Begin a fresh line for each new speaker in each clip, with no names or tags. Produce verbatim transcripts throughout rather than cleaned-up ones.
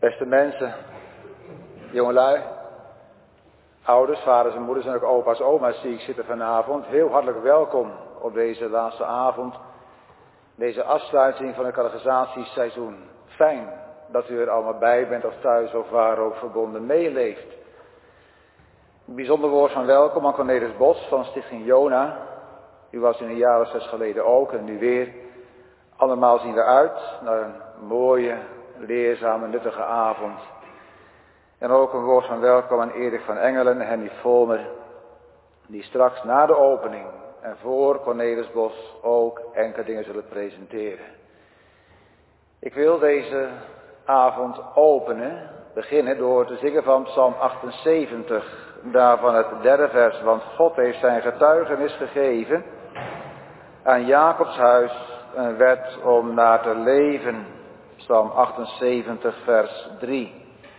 Beste mensen, jongelui, ouders, vaders en moeders en ook opa's, oma's zie ik zitten vanavond. Heel hartelijk welkom op deze laatste avond, deze afsluiting van het catechisaties-seizoen. Fijn dat u er allemaal bij bent of thuis of waar ook verbonden meeleeft. Een bijzonder woord van welkom aan Cornelis Bos van Stichting Jona. U was in een jaar of zes geleden ook en nu weer. Allemaal zien we uit naar een mooie, leerzame, nuttige avond. En ook een woord van welkom aan Erik van Engelen en Henny Volmer, die straks na de opening en voor Cornelis Bos ook enkele dingen zullen presenteren. Ik wil deze avond openen, beginnen door te zingen van Psalm achtenzeventig, daarvan het derde vers, want God heeft zijn getuigenis gegeven aan Jacobs huis, een wet om naar te leven. Psalm achtenzeventig, vers drie.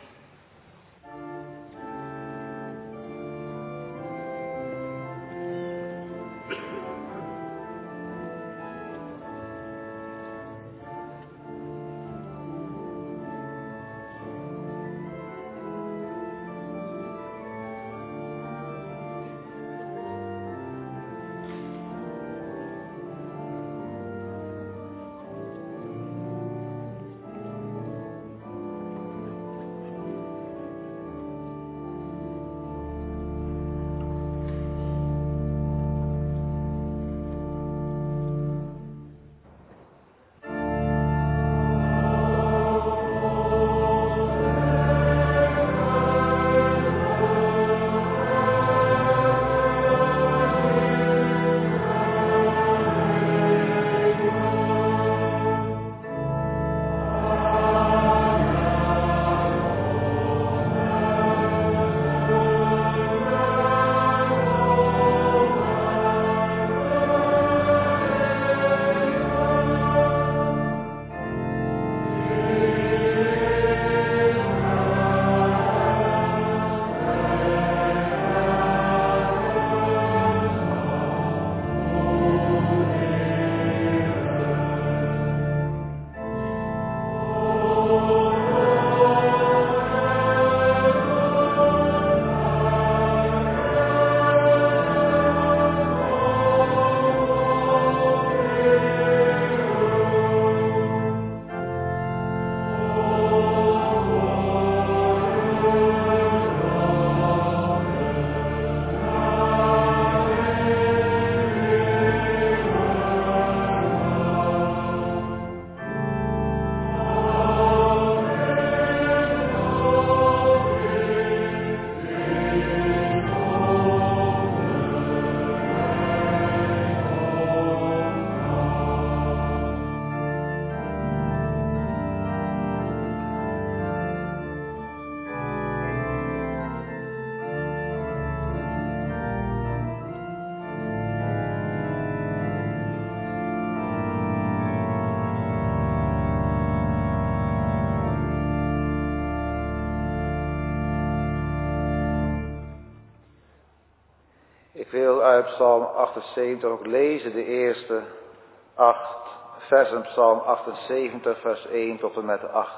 Ik wil uit Psalm achtenzeventig ook lezen de eerste acht versen, Psalm achtenzeventig, vers één tot en met acht.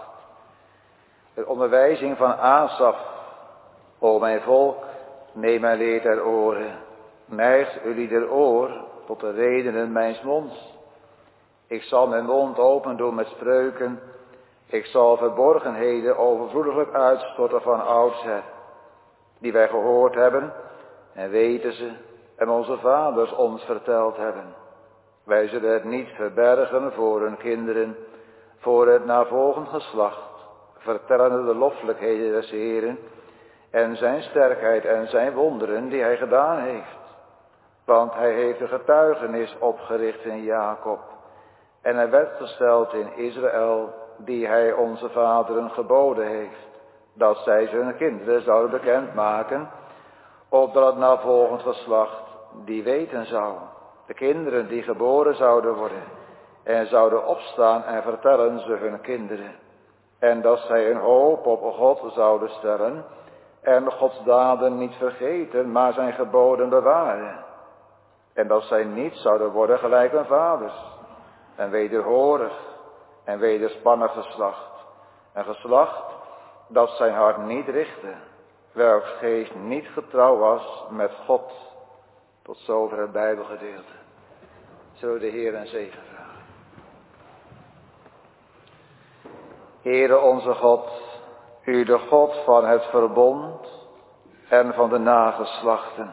De onderwijzing van Asaf. O mijn volk, neem mijn leer ter oren. Neigt jullie der oor tot de redenen mijns monds. Ik zal mijn mond open doen met spreuken. Ik zal verborgenheden overvloedig uitstorten van oudsher, die wij gehoord hebben en weten ze en onze vaders ons verteld hebben. Wij zullen het niet verbergen voor hun kinderen, voor het navolgend geslacht, vertellende de loffelijkheden des Heeren en zijn sterkheid en zijn wonderen die hij gedaan heeft. Want hij heeft de getuigenis opgericht in Jacob en een wet gesteld in Israël, die hij onze vaderen geboden heeft, dat zij ze hun kinderen zouden bekendmaken, opdat het navolgend geslacht die weten zou, de kinderen die geboren zouden worden en zouden opstaan en vertellen ze hun kinderen, en dat zij hun hoop op God zouden stellen en Gods daden niet vergeten, maar zijn geboden bewaren, en dat zij niet zouden worden gelijk hun vaders, en wederhorig en wederspannig geslacht, een geslacht dat zijn hart niet richtte, welks geest niet getrouw was met God. Tot zover het Bijbelgedeelte. Zullen we de Heer een zegen vragen. Heere onze God, u de God van het verbond en van de nageslachten.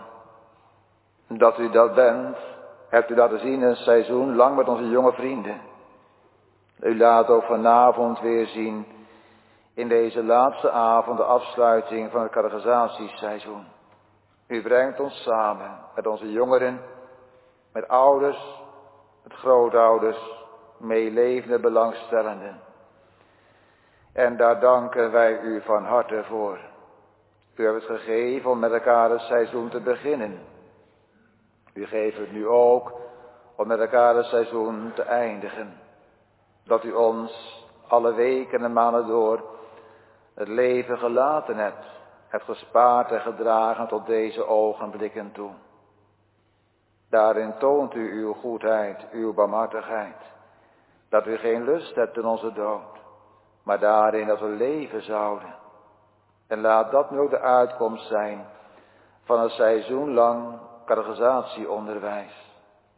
Dat u dat bent, hebt u laten zien een seizoen lang met onze jonge vrienden. U laat ook vanavond weer zien in deze laatste avond de afsluiting van het catecisatieseizoen. U brengt ons samen met onze jongeren, met ouders, met grootouders, meelevende belangstellenden. En daar danken wij u van harte voor. U hebt het gegeven om met elkaar het seizoen te beginnen. U geeft het nu ook om met elkaar het seizoen te eindigen. Dat u ons alle weken en maanden door het leven gelaten hebt. Hebt gespaard en gedragen tot deze ogenblikken toe. Daarin toont u uw goedheid, uw barmhartigheid. Dat u geen lust hebt in onze dood. Maar daarin dat we leven zouden. En laat dat nu ook de uitkomst zijn van een seizoen lang catecisatieonderwijs.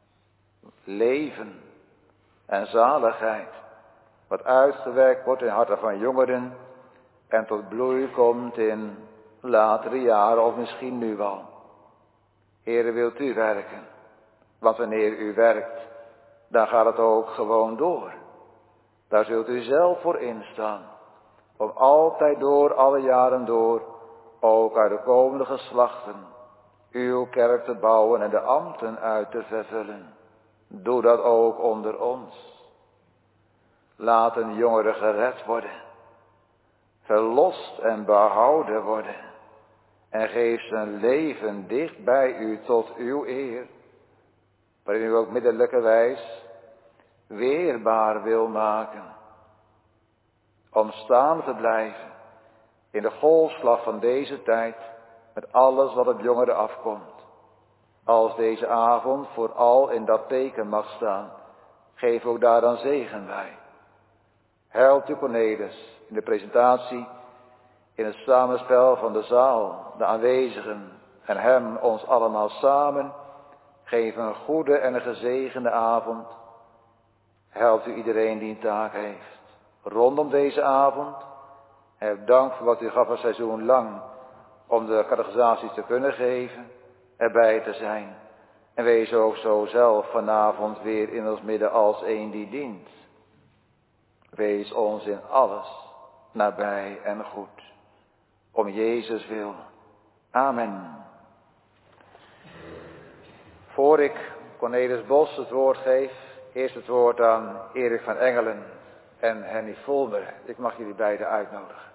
Leven en zaligheid. Wat uitgewerkt wordt in harten van jongeren. En tot bloei komt in latere jaren of misschien nu al. Heere, wilt u werken? Want wanneer u werkt, dan gaat het ook gewoon door. Daar zult u zelf voor instaan. Om altijd door, alle jaren door, ook uit de komende geslachten, uw kerk te bouwen en de ambten uit te vervullen. Doe dat ook onder ons. Laten jongeren gered worden. Verlost en behouden worden. En geef zijn leven dicht bij u tot uw eer. Waarin u ook middelijkerwijs weerbaar wil maken. Om staan te blijven in de golfslag van deze tijd. Met alles wat op jongeren afkomt. Als deze avond vooral in dat teken mag staan. Geef ook daar dan zegen bij. Helpt u Cornelis in de presentatie, in het samenspel van de zaal, de aanwezigen en hem, ons allemaal samen. Geef een goede en een gezegende avond. Helpt u iedereen die een taak heeft. Rondom deze avond. Heb dank voor wat u gaf een seizoen lang. Om de catechisatie te kunnen geven. Erbij te zijn. En wees ook zo zelf vanavond weer in ons midden als een die dient. Wees ons in alles nabij en goed. Om Jezus wil. Amen. Voor ik Cornelis Bos het woord geef, eerst het woord aan Erik van Engelen en Henny Volmer. Ik mag jullie beiden uitnodigen.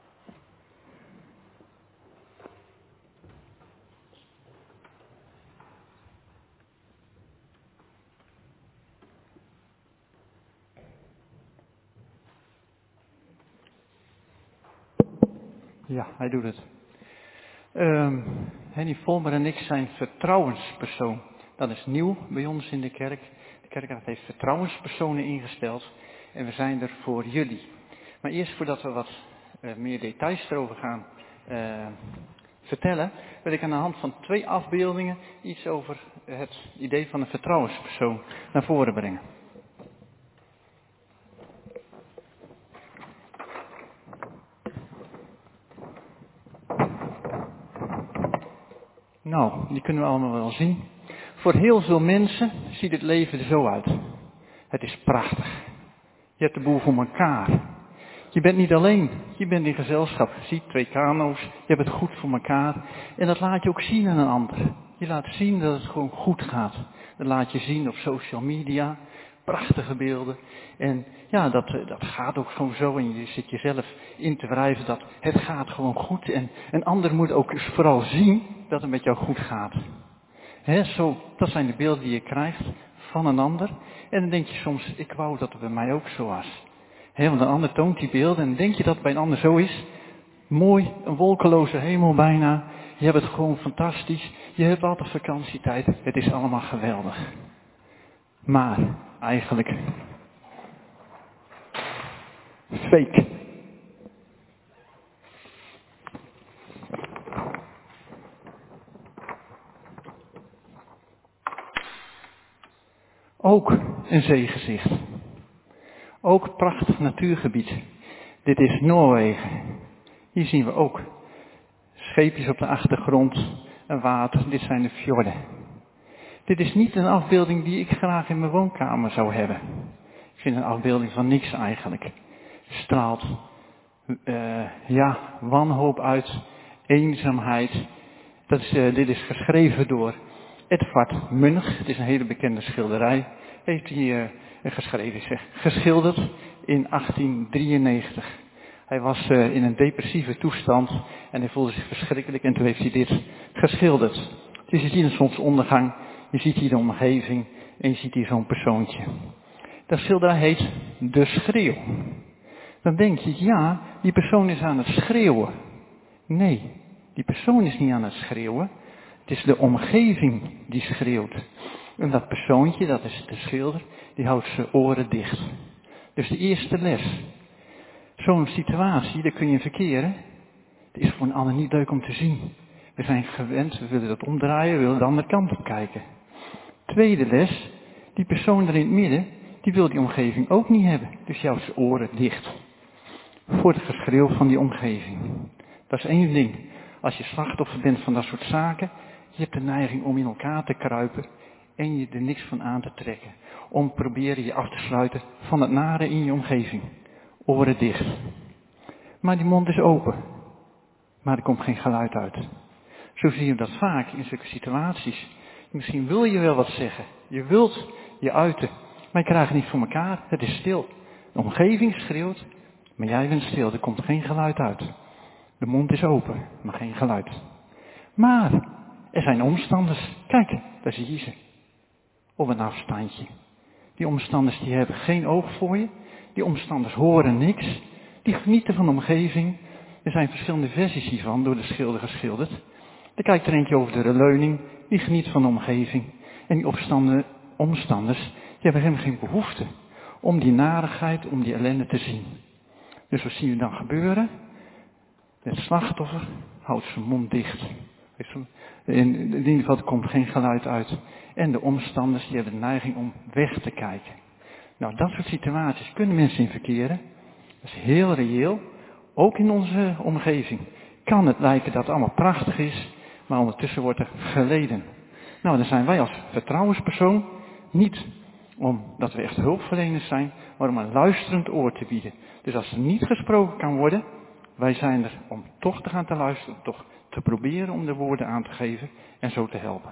Ja, hij doet het. Um, Henny Volmer en ik zijn vertrouwenspersoon. Dat is nieuw bij ons in de kerk. De kerkraad heeft vertrouwenspersonen ingesteld. En we zijn er voor jullie. Maar eerst voordat we wat uh, meer details erover gaan uh, vertellen, wil ik aan de hand van twee afbeeldingen iets over het idee van een vertrouwenspersoon naar voren brengen. Nou, die kunnen we allemaal wel zien. Voor heel veel mensen ziet het leven er zo uit. Het is prachtig. Je hebt de boel voor elkaar. Je bent niet alleen. Je bent in gezelschap. Je ziet twee kano's. Je hebt het goed voor elkaar. En dat laat je ook zien aan een ander. Je laat zien dat het gewoon goed gaat. Dat laat je zien op social media. Prachtige beelden. En ja, dat, dat gaat ook gewoon zo. En je zit jezelf in te wrijven dat het gaat gewoon goed. En een ander moet ook vooral zien dat het met jou goed gaat. He, zo, dat zijn de beelden die je krijgt van een ander. En dan denk je soms, ik wou dat het bij mij ook zo was. He, want een ander toont die beelden. En denk je dat het bij een ander zo is? Mooi, een wolkeloze hemel bijna. Je hebt het gewoon fantastisch. Je hebt altijd vakantietijd. Het is allemaal geweldig. Maar eigenlijk fake. Ook een zeegezicht. Ook prachtig natuurgebied. Dit is Noorwegen. Hier zien we ook scheepjes op de achtergrond en water. Dit zijn de fjorden. Dit is niet een afbeelding die ik graag in mijn woonkamer zou hebben. Ik vind een afbeelding van niks eigenlijk. Straalt uh, ja, wanhoop uit, eenzaamheid. Dat is, uh, dit is geschreven door Edvard Munch. Het is een hele bekende schilderij. Heeft hij uh, geschreven, zeg, geschilderd in achttien drieënnegentig. Hij was uh, in een depressieve toestand en hij voelde zich verschrikkelijk en toen heeft hij dit geschilderd. Dus je ziet een zonsondergang, je ziet hier de omgeving en je ziet hier zo'n persoontje. Dat schilderij heet De Schreeuw. Dan denk je, ja, die persoon is aan het schreeuwen. Nee, die persoon is niet aan het schreeuwen. Het is de omgeving die schreeuwt. En dat persoontje, dat is de schilder, die houdt zijn oren dicht. Dus de eerste les. Zo'n situatie, daar kun je verkeren. Het is voor een ander niet leuk om te zien. We zijn gewend, we willen dat omdraaien, we willen de andere kant op kijken. Tweede les, die persoon er in het midden, die wil die omgeving ook niet hebben. Dus je houdt zijn oren dicht. Voor het geschreeuw van die omgeving. Dat is één ding. Als je slachtoffer bent van dat soort zaken, je hebt de neiging om in elkaar te kruipen en je er niks van aan te trekken. Om proberen je af te sluiten van het nare in je omgeving. Oren dicht. Maar die mond is open. Maar er komt geen geluid uit. Zo zie je dat vaak in zulke situaties. Misschien wil je wel wat zeggen. Je wilt je uiten. Maar je krijgt het niet voor elkaar. Het is stil. De omgeving schreeuwt. Maar jij bent stil. Er komt geen geluid uit. De mond is open. Maar geen geluid. Maar er zijn omstanders. Kijk, daar zie je ze. Op een afstandje. Die omstanders die hebben geen oog voor je. Die omstanders horen niks. Die genieten van de omgeving. Er zijn verschillende versies hiervan door de schilder geschilderd. Er kijkt er eentje over de leuning. Die geniet van de omgeving. En die opstanden, omstanders, die hebben helemaal geen behoefte om die narigheid, om die ellende te zien. Dus wat zien we dan gebeuren? Het slachtoffer houdt zijn mond dicht. In ieder geval er komt geen geluid uit. En de omstanders die hebben de neiging om weg te kijken. Nou, dat soort situaties kunnen mensen in verkeren. Dat is heel reëel. Ook in onze omgeving kan het lijken dat het allemaal prachtig is, maar ondertussen wordt er geleden. Nou, dan zijn wij als vertrouwenspersoon niet omdat we echt hulpverleners zijn, maar om een luisterend oor te bieden. Dus als er niet gesproken kan worden, wij zijn er om toch te gaan te luisteren, toch te proberen om de woorden aan te geven en zo te helpen.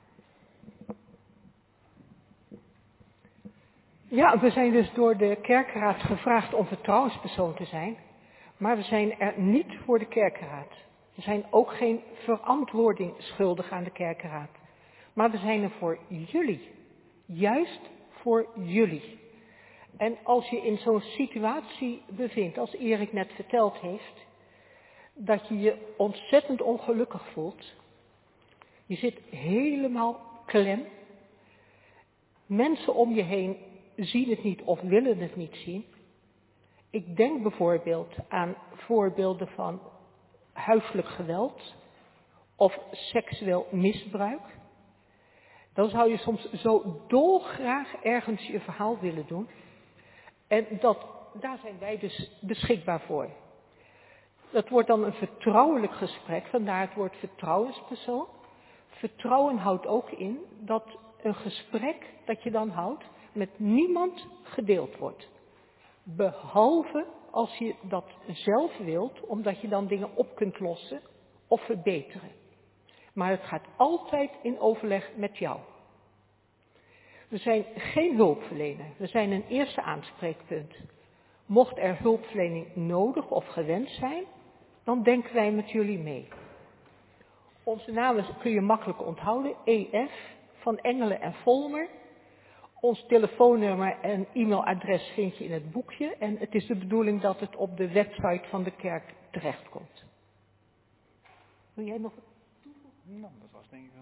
Ja, we zijn dus door de kerkenraad gevraagd om vertrouwenspersoon te zijn, maar we zijn er niet voor de kerkenraad. We zijn ook geen verantwoording schuldig aan de kerkenraad. Maar we zijn er voor jullie. Juist voor jullie. En als je in zo'n situatie bevindt, als Erik net verteld heeft, dat je je ontzettend ongelukkig voelt. Je zit helemaal klem. Mensen om je heen zien het niet of willen het niet zien. Ik denk bijvoorbeeld aan voorbeelden van huiselijk geweld of seksueel misbruik. Dan zou je soms zo dolgraag ergens je verhaal willen doen. En dat, daar zijn wij dus beschikbaar voor. Dat wordt dan een vertrouwelijk gesprek, vandaar het woord vertrouwenspersoon. Vertrouwen houdt ook in dat een gesprek dat je dan houdt met niemand gedeeld wordt. Behalve als je dat zelf wilt, omdat je dan dingen op kunt lossen of verbeteren. Maar het gaat altijd in overleg met jou. We zijn geen hulpverlener, we zijn een eerste aanspreekpunt. Mocht er hulpverlening nodig of gewend zijn, dan denken wij met jullie mee. Onze namen kun je makkelijk onthouden, E F, Van Engelen en Volmer. Ons telefoonnummer en e-mailadres vind je in het boekje. En het is de bedoeling dat het op de website van de kerk terechtkomt. Wil jij nog wat toevoegen?
Nou, dat was denk ik wel.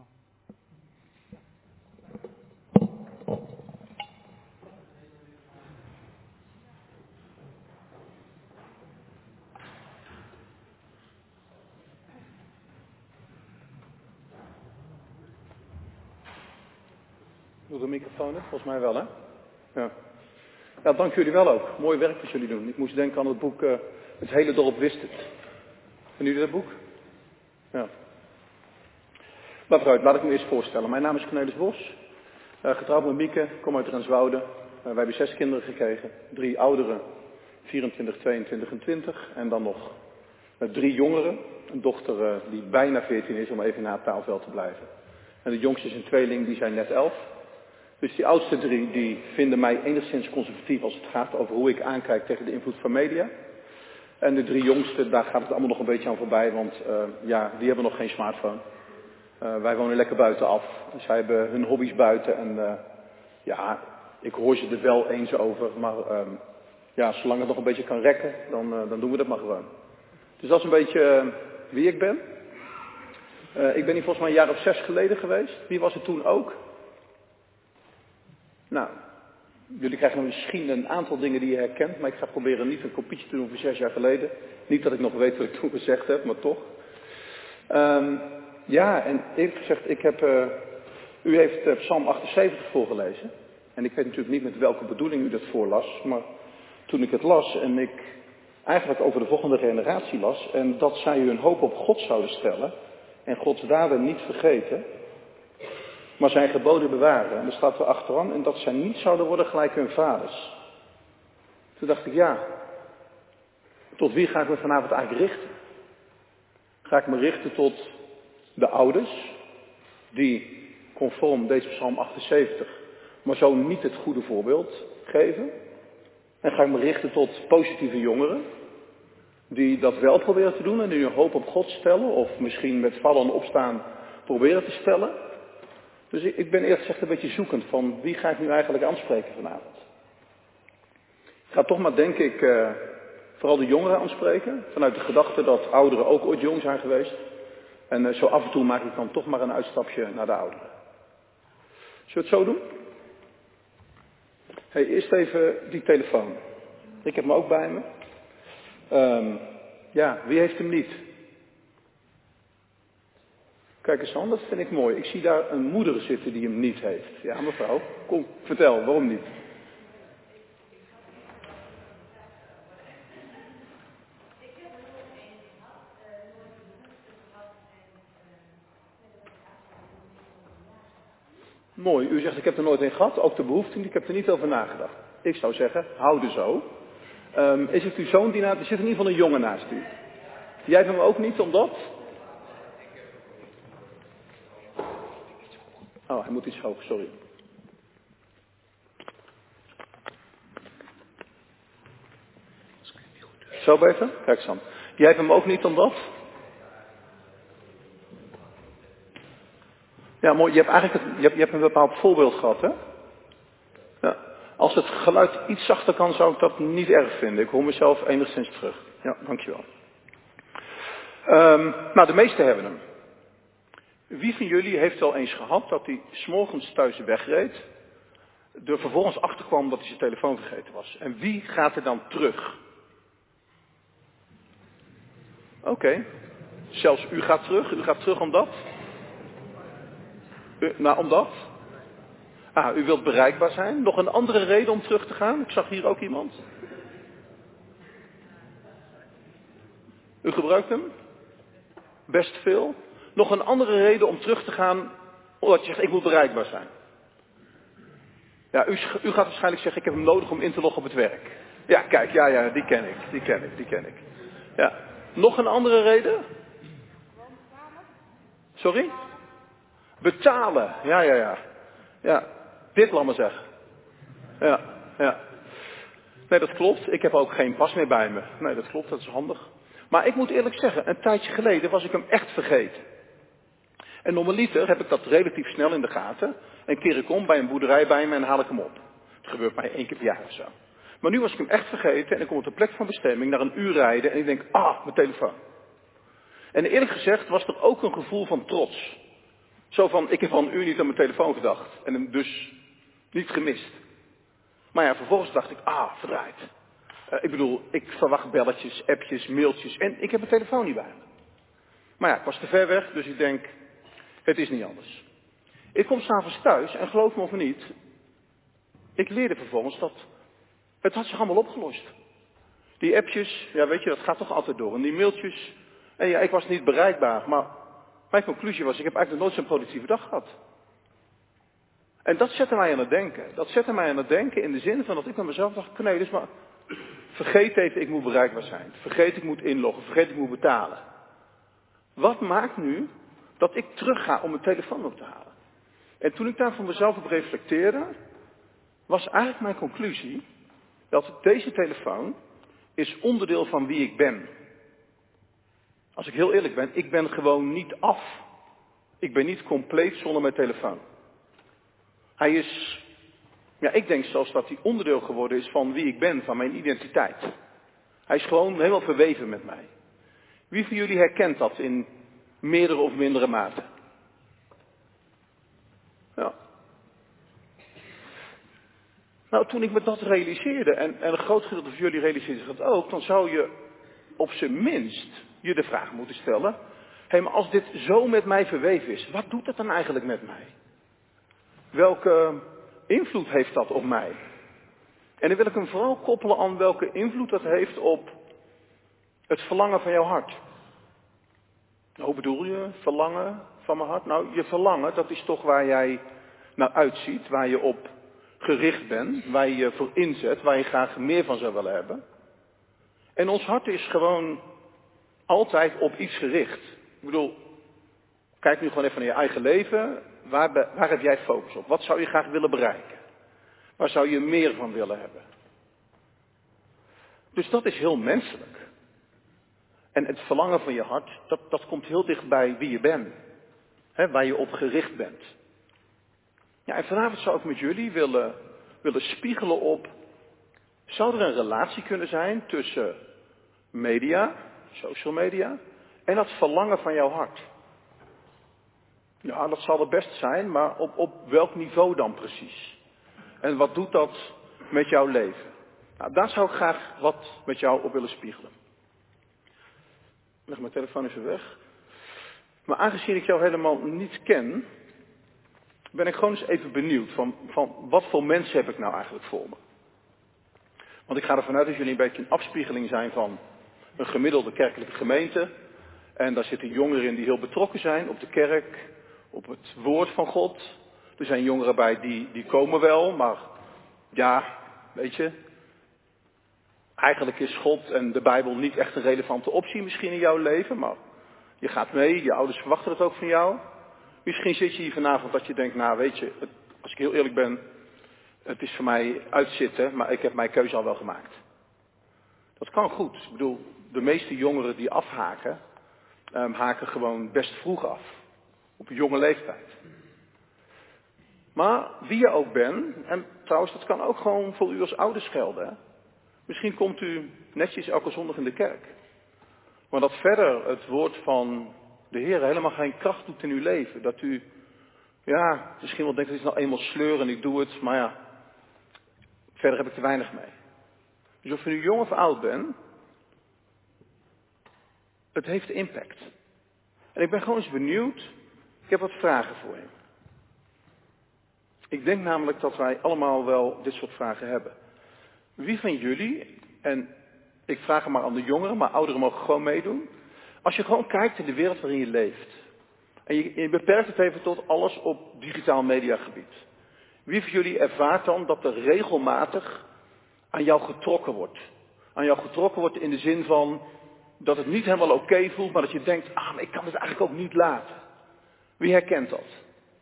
Doet de microfoon het? Volgens mij wel, hè? Ja. Ja, dank jullie wel ook. Mooi werk wat jullie doen. Ik moest denken aan het boek uh, Het hele dorp wist het. Kennen jullie dat boek? Ja. Maar vooruit, laat ik me eerst voorstellen. Mijn naam is Cornelis Bos. Uh, getrouwd met Mieke, kom uit Renswoude. Uh, wij hebben zes kinderen gekregen. Drie ouderen, vierentwintig, tweeëntwintig en twintig. En dan nog uh, drie jongeren. Een dochter uh, die bijna veertien is, om even na het taalveld te blijven. En de jongste is een tweeling, die zijn net elf. Dus die oudste drie, die vinden mij enigszins conservatief als het gaat over hoe ik aankijk tegen de invloed van media. En de drie jongsten, daar gaat het allemaal nog een beetje aan voorbij, want uh, ja, die hebben nog geen smartphone. Uh, wij wonen lekker buitenaf, dus zij hebben hun hobby's buiten en uh, ja, ik hoor ze er wel eens over, maar uh, ja, zolang het nog een beetje kan rekken, dan, uh, dan doen we dat maar gewoon. Dus dat is een beetje uh, wie ik ben. Uh, ik ben hier volgens mij een jaar of zes geleden geweest. Wie was het toen ook? Nou, jullie krijgen misschien een aantal dingen die je herkent, maar ik ga proberen niet een kopietje te doen van zes jaar geleden. Niet dat ik nog weet wat ik toen gezegd heb, maar toch. Um, ja, en eerlijk gezegd, ik heb, uh, u heeft uh, Psalm achtenzeventig voorgelezen. En ik weet natuurlijk niet met welke bedoeling u dat voorlas, maar toen ik het las en ik eigenlijk over de volgende generatie las, en dat zij hun hoop op God zouden stellen en Gods daden niet vergeten, maar zijn geboden bewaren. En er staat er achteraan, en dat zij niet zouden worden gelijk hun vaders. Toen dacht ik, ja, tot wie ga ik me vanavond eigenlijk richten? Ga ik me richten tot de ouders, die conform deze Psalm achtenzeventig, maar zo niet het goede voorbeeld geven? En ga ik me richten tot positieve jongeren, die dat wel proberen te doen en die hun hoop op God stellen, of misschien met vallen en opstaan proberen te stellen? Dus ik, ik ben eerlijk gezegd een beetje zoekend van wie ga ik nu eigenlijk aanspreken vanavond. Ik ga toch maar, denk ik, uh, vooral de jongeren aanspreken, vanuit de gedachte dat ouderen ook ooit jong zijn geweest. En uh, zo af en toe maak ik dan toch maar een uitstapje naar de ouderen. Zullen we het zo doen? Hey, eerst even die telefoon. Ik heb hem ook bij me. Um, ja, wie heeft hem niet? Kijk eens aan, dat vind ik mooi. Ik zie daar een moeder zitten die hem niet heeft. Ja, mevrouw, kom, vertel, waarom niet? Mooi, u zegt ik heb er nooit een gehad, ook de behoefte niet, ik heb er niet over nagedacht. Ik zou zeggen, hou er zo. Um, is het uw zoon die naast, er zit in ieder geval een jongen naast u. Jij hebt hem ook niet, omdat? Oh, hij moet iets hoog, sorry. Zo beter? Kijk Sam. Jij hebt hem ook niet, omdat? Ja, mooi. Je hebt eigenlijk het, je hebt, je hebt een bepaald voorbeeld gehad, hè? Ja. Als het geluid iets zachter kan, zou ik dat niet erg vinden. Ik hoor mezelf enigszins terug. Ja, dankjewel. Um, nou, de meesten hebben hem. Wie van jullie heeft wel eens gehad dat hij 's morgens thuis wegreed, er vervolgens achterkwam dat hij zijn telefoon vergeten was? En wie gaat er dan terug? Oké. Okay. Zelfs u gaat terug. U gaat terug omdat? U, nou, omdat? Ah, u wilt bereikbaar zijn. Nog een andere reden om terug te gaan? Ik zag hier ook iemand. U gebruikt hem? Best veel. Nog een andere reden om terug te gaan, omdat je zegt, ik moet bereikbaar zijn. Ja, u, u gaat waarschijnlijk zeggen, ik heb hem nodig om in te loggen op het werk. Ja, kijk, ja, ja, die ken ik, die ken ik, die ken ik. Ja. Nog een andere reden? Sorry? Betalen, ja, ja, ja. Ja, dit laat maar zeggen. Ja, ja. Nee, dat klopt. Ik heb ook geen pas meer bij me. Nee, dat klopt, dat is handig. Maar ik moet eerlijk zeggen, een tijdje geleden was ik hem echt vergeten. En normaliter heb ik dat relatief snel in de gaten. En keer ik om bij een boerderij bij me en haal ik hem op. Het gebeurt mij één keer per jaar of zo. Maar nu was ik hem echt vergeten en ik kom op de plek van bestemming naar een uur rijden en ik denk, ah, mijn telefoon. En eerlijk gezegd was er ook een gevoel van trots. Zo van, ik heb al een uur niet aan mijn telefoon gedacht en hem dus niet gemist. Maar ja, vervolgens dacht ik, ah, verdraaid. Uh, ik bedoel, ik verwacht belletjes, appjes, mailtjes en ik heb mijn telefoon niet bij me. Maar ja, ik was te ver weg, dus ik denk, het is niet anders. Ik kom 's avonds thuis en geloof me of niet, ik leerde vervolgens dat het had zich allemaal opgelost. Die appjes, ja weet je, dat gaat toch altijd door. En die mailtjes, en ja, ik was niet bereikbaar, maar mijn conclusie was, ik heb eigenlijk nooit zo'n productieve dag gehad. En dat zette mij aan het denken. Dat zette mij aan het denken in de zin van dat ik met mezelf dacht, nee, dus maar vergeet even, ik moet bereikbaar zijn. Vergeet, ik moet inloggen. Vergeet, ik moet betalen. Wat maakt nu dat ik terug ga om mijn telefoon op te halen? En toen ik daar voor mezelf op reflecteerde, was eigenlijk mijn conclusie dat deze telefoon is onderdeel van wie ik ben. Als ik heel eerlijk ben, ik ben gewoon niet af. Ik ben niet compleet zonder mijn telefoon. Hij is, ja, ik denk zelfs dat hij onderdeel geworden is van wie ik ben, van mijn identiteit. Hij is gewoon helemaal verweven met mij. Wie van jullie herkent dat in meerdere of mindere mate? Ja. Nou, toen ik me dat realiseerde, en, en een groot gedeelte van jullie realiseerde zich dat ook, dan zou je op zijn minst je de vraag moeten stellen, hé, hey, maar als dit zo met mij verweven is, wat doet het dan eigenlijk met mij? Welke invloed heeft dat op mij? En dan wil ik hem vooral koppelen aan welke invloed dat heeft op het verlangen van jouw hart. Nou, hoe bedoel je, verlangen van mijn hart? Nou, je verlangen, dat is toch waar jij naar uitziet, waar je op gericht bent, waar je je voor inzet, waar je graag meer van zou willen hebben. En ons hart is gewoon altijd op iets gericht. Ik bedoel, kijk nu gewoon even naar je eigen leven. Waar, waar heb jij focus op? Wat zou je graag willen bereiken? Waar zou je meer van willen hebben? Dus dat is heel menselijk. En het verlangen van je hart, dat, dat komt heel dicht bij wie je bent. Hè, waar je op gericht bent. Ja, en vanavond zou ik met jullie willen, willen spiegelen op, zou er een relatie kunnen zijn tussen media, social media, en dat verlangen van jouw hart? Ja, dat zal er best zijn, maar op, op welk niveau dan precies? En wat doet dat met jouw leven? Nou, daar zou ik graag wat met jou op willen spiegelen. Leg mijn telefoon even weg. Maar aangezien ik jou helemaal niet ken, ben ik gewoon eens even benieuwd van, van wat voor mensen heb ik nou eigenlijk voor me? Want ik ga ervan uit dat jullie een beetje een afspiegeling zijn van een gemiddelde kerkelijke gemeente. En daar zitten jongeren in die heel betrokken zijn op de kerk, op het woord van God. Er zijn jongeren bij die, die komen wel, maar ja, weet je, eigenlijk is God en de Bijbel niet echt een relevante optie misschien in jouw leven, maar je gaat mee, je ouders verwachten het ook van jou. Misschien zit je hier vanavond dat je denkt, nou weet je, het, als ik heel eerlijk ben, het is voor mij uitzitten, maar ik heb mijn keuze al wel gemaakt. Dat kan goed. Ik bedoel, de meeste jongeren die afhaken, um, haken gewoon best vroeg af. Op een jonge leeftijd. Maar wie je ook bent, en trouwens dat kan ook gewoon voor u als ouders gelden. Hè? Misschien komt u netjes elke zondag in de kerk. Maar dat verder het woord van de Heer helemaal geen kracht doet in uw leven. Dat u, ja, misschien wel denkt, het is nou eenmaal sleur en ik doe het, maar ja, verder heb ik te weinig mee. Dus of je nu jong of oud bent, het heeft impact. En ik ben gewoon eens benieuwd, ik heb wat vragen voor je. Ik denk namelijk dat wij allemaal wel dit soort vragen hebben. Wie van jullie, en ik vraag het maar aan de jongeren, maar ouderen mogen gewoon meedoen. Als je gewoon kijkt in de wereld waarin je leeft. En je, je beperkt het even tot alles op digitaal mediagebied. Wie van jullie ervaart dan dat er regelmatig aan jou getrokken wordt? Aan jou getrokken wordt in de zin van dat het niet helemaal oké okay voelt, maar dat je denkt, ah, maar ik kan het eigenlijk ook niet laten. Wie herkent dat?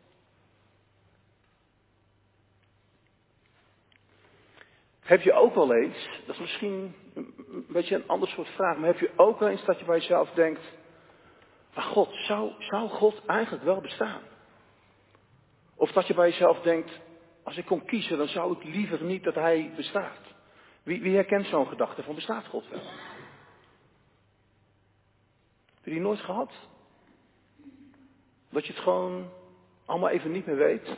Heb je ook wel eens, dat is misschien een beetje een ander soort vraag, maar heb je ook wel eens dat je bij jezelf denkt, maar God, zou, zou God eigenlijk wel bestaan? Of dat je bij jezelf denkt, als ik kon kiezen, dan zou ik liever niet dat hij bestaat. Wie, wie herkent zo'n gedachte van bestaat God wel? Heb je die nooit gehad? Dat je het gewoon allemaal even niet meer weet?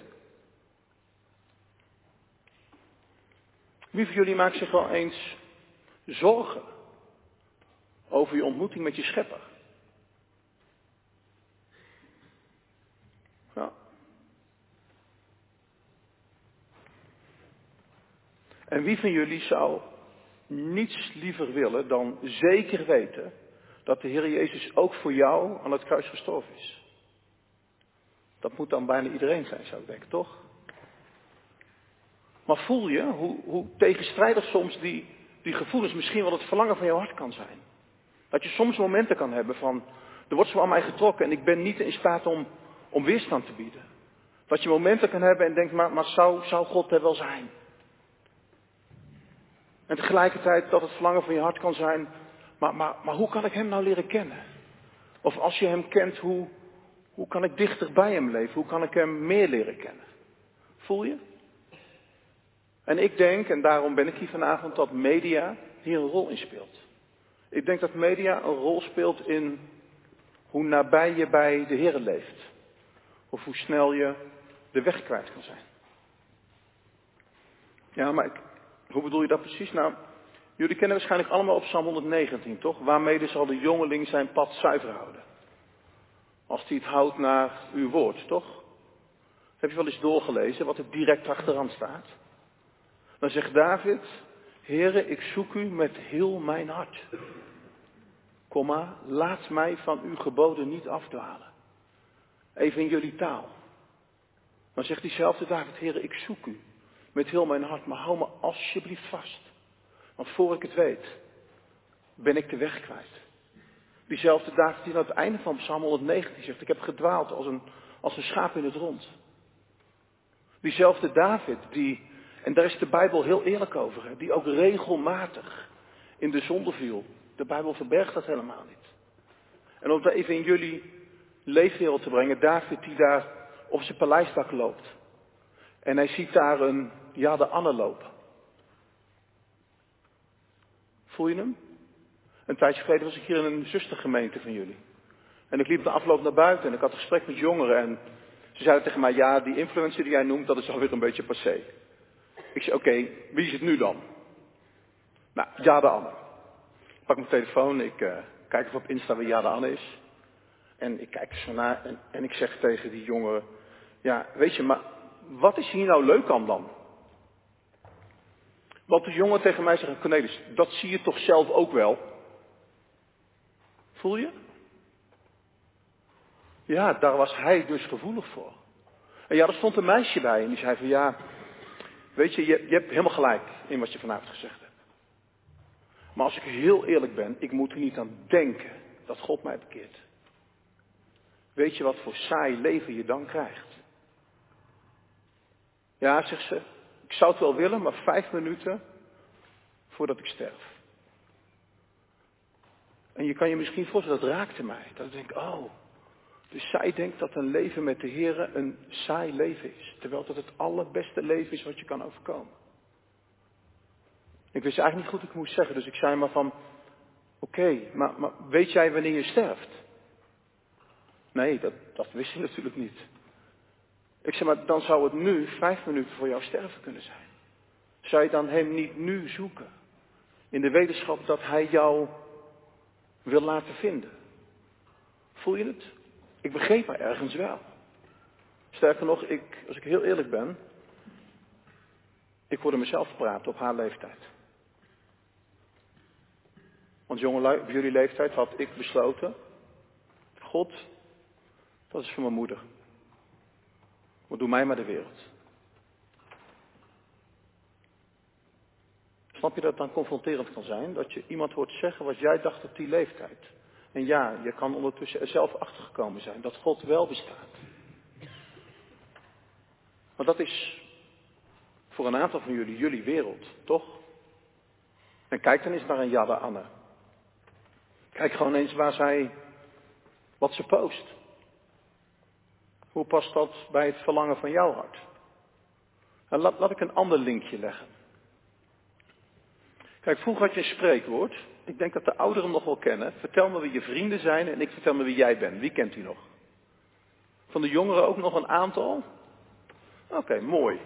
Wie van jullie maakt zich wel eens zorgen over je ontmoeting met je schepper? Ja. En wie van jullie zou niets liever willen dan zeker weten dat de Heer Jezus ook voor jou aan het kruis gestorven is? Dat moet dan bijna iedereen zijn, zou ik denken, toch? Maar voel je hoe, hoe tegenstrijdig soms die, die gevoelens misschien wel het verlangen van jouw hart kan zijn? Dat je soms momenten kan hebben van, er wordt zo aan mij getrokken en ik ben niet in staat om, om weerstand te bieden. Dat je momenten kan hebben en denkt, maar, maar zou, zou God er wel zijn? En tegelijkertijd dat het verlangen van je hart kan zijn, maar, maar, maar hoe kan ik hem nou leren kennen? Of als je hem kent, hoe, hoe kan ik dichter bij hem leven? Hoe kan ik hem meer leren kennen? Voel je? En ik denk, en daarom ben ik hier vanavond, dat media hier een rol in speelt. Ik denk dat media een rol speelt in hoe nabij je bij de Heer leeft. Of hoe snel je de weg kwijt kan zijn. Ja, maar ik, hoe bedoel je dat precies? Nou, jullie kennen waarschijnlijk allemaal op Psalm honderdnegentien, toch? Waarmee zal de jongeling zijn pad zuiver houden. Als hij het houdt naar uw woord, toch? Heb je wel eens doorgelezen wat er direct achteraan staat? Dan zegt David, Heere, ik zoek u met heel mijn hart. Komma, laat mij van uw geboden niet afdwalen. Even in jullie taal. Dan zegt diezelfde David, Heere, ik zoek u met heel mijn hart, maar hou me alsjeblieft vast. Want voor ik het weet, ben ik de weg kwijt. Diezelfde David die aan het einde van Psalm honderdnegentien zegt, ik heb gedwaald als een, als een schaap in het rond. Diezelfde David die, en daar is de Bijbel heel eerlijk over, hè, die ook regelmatig in de zonde viel. De Bijbel verbergt dat helemaal niet. En om dat even in jullie leefwereld te brengen, David die daar op zijn paleisdak loopt. En hij ziet daar een Jade Anne lopen. Voel je hem? Een tijdje geleden was ik hier in een zustergemeente van jullie. En ik liep de afloop naar buiten en ik had een gesprek met jongeren. En ze zeiden tegen mij, ja, die influencer die jij noemt, dat is alweer een beetje passé. Ik zei, oké, okay, wie is het nu dan? Nou, Jade Anne. Ik pak mijn telefoon, ik uh, kijk even op Insta wie Jade Anne is. En ik kijk er zo naar en, en ik zeg tegen die jongeren, ja, weet je, maar wat is hier nou leuk aan dan? Want de jongen tegen mij zegt, Cornelis, dat zie je toch zelf ook wel? Voel je? Ja, daar was hij dus gevoelig voor. En ja, er stond een meisje bij en die zei van ja, weet je, je, je hebt helemaal gelijk in wat je vanavond gezegd hebt. Maar als ik heel eerlijk ben, ik moet er niet aan denken dat God mij bekeert. Weet je wat voor saai leven je dan krijgt? Ja, zegt ze, ik zou het wel willen, maar vijf minuten voordat ik sterf. En je kan je misschien voorstellen, dat raakte mij. Dat ik denk, oh, dus zij denkt dat een leven met de Heer een saai leven is. Terwijl dat het allerbeste leven is wat je kan overkomen. Ik wist eigenlijk niet goed wat ik moest zeggen, dus ik zei maar van, oké, okay, maar, maar weet jij wanneer je sterft? Nee, dat, dat wist je natuurlijk niet. Ik zei, maar dan zou het nu vijf minuten voor jouw sterven kunnen zijn. Zou je dan hem niet nu zoeken? In de wetenschap dat hij jou wil laten vinden. Voel je het? Ik begreep haar ergens wel. Sterker nog, ik, als ik heel eerlijk ben, ik hoorde mezelf praten op haar leeftijd. Want jongelui, op jullie leeftijd had ik besloten, God, dat is voor mijn moeder. Maar doe mij maar de wereld. Snap je dat het dan confronterend kan zijn? Dat je iemand hoort zeggen wat jij dacht op die leeftijd. En ja, je kan ondertussen er zelf achtergekomen zijn dat God wel bestaat. Maar dat is voor een aantal van jullie jullie wereld, toch? En kijk dan eens naar een Jade Anne. Kijk gewoon eens waar zij, wat ze post. Hoe past dat bij het verlangen van jouw hart? En laat, laat ik een ander linkje leggen. Kijk, vroeger had je een spreekwoord. Ik denk dat de ouderen hem nog wel kennen. Vertel me wie je vrienden zijn en ik vertel me wie jij bent. Wie kent u nog? Van de jongeren ook nog een aantal? Oké, okay, mooi.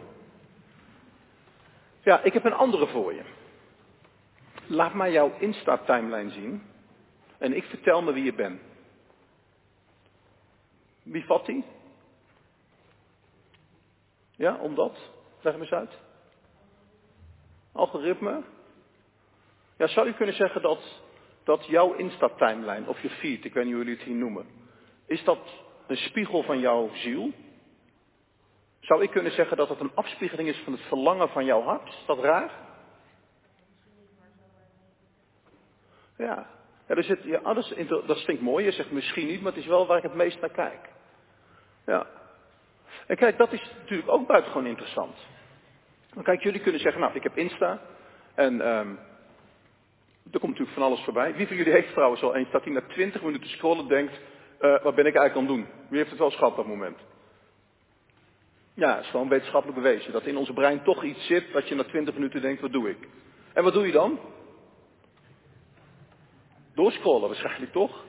Ja, ik heb een andere voor je. Laat mij jouw Insta-timeline zien. En ik vertel me wie je bent. Wie vat die? Ja, omdat? Leg hem eens uit. algoritme? Ja, zou je kunnen zeggen dat, dat jouw Insta-timeline of je feed, ik weet niet hoe jullie het hier noemen, is dat een spiegel van jouw ziel? Zou ik kunnen zeggen dat het een afspiegeling is van het verlangen van jouw hart? Is dat raar? Ja, ja, er zit, ja dat, is, dat stinkt mooi. Je zegt misschien niet, maar het is wel waar ik het meest naar kijk. Ja. En kijk, dat is natuurlijk ook buitengewoon interessant. Dan kijk, jullie kunnen zeggen, nou, ik heb Insta. En um, er komt natuurlijk van alles voorbij. Wie van jullie heeft trouwens al eens dat hij na twintig minuten scrollen denkt, uh, wat ben ik eigenlijk aan het doen? Wie heeft het wel eens gehad op dat moment? Ja, het is gewoon wetenschappelijk bewezen. Dat in onze brein toch iets zit dat je na twintig minuten denkt, wat doe ik? En wat doe je dan? Doorscrollen waarschijnlijk toch?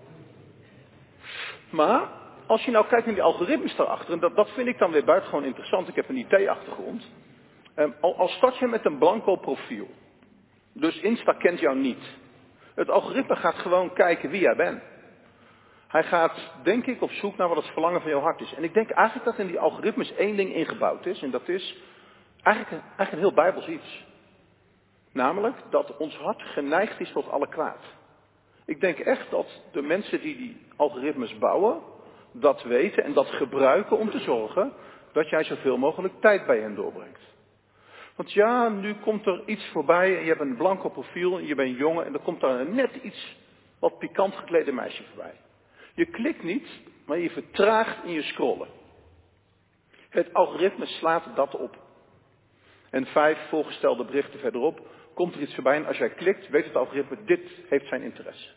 Maar, als je nou kijkt naar die algoritmes daarachter, en dat, dat vind ik dan weer buitengewoon interessant, ik heb een I T-achtergrond. Um, al, al start je met een blanco profiel, dus Insta kent jou niet. Het algoritme gaat gewoon kijken wie jij bent. Hij gaat, denk ik, op zoek naar wat het verlangen van jouw hart is. En ik denk eigenlijk dat in die algoritmes één ding ingebouwd is, en dat is eigenlijk een, eigenlijk een heel bijbels iets. Namelijk dat ons hart geneigd is tot alle kwaad. Ik denk echt dat de mensen die die algoritmes bouwen, dat weten en dat gebruiken om te zorgen dat jij zoveel mogelijk tijd bij hen doorbrengt. Want ja, nu komt er iets voorbij en je hebt een blanco profiel en je bent jong en er komt daar net iets wat pikant geklede meisje voorbij. Je klikt niet, maar je vertraagt in je scrollen. Het algoritme slaat dat op. En vijf voorgestelde berichten verderop komt er iets voorbij en als jij klikt, weet het algoritme, dit heeft zijn interesse.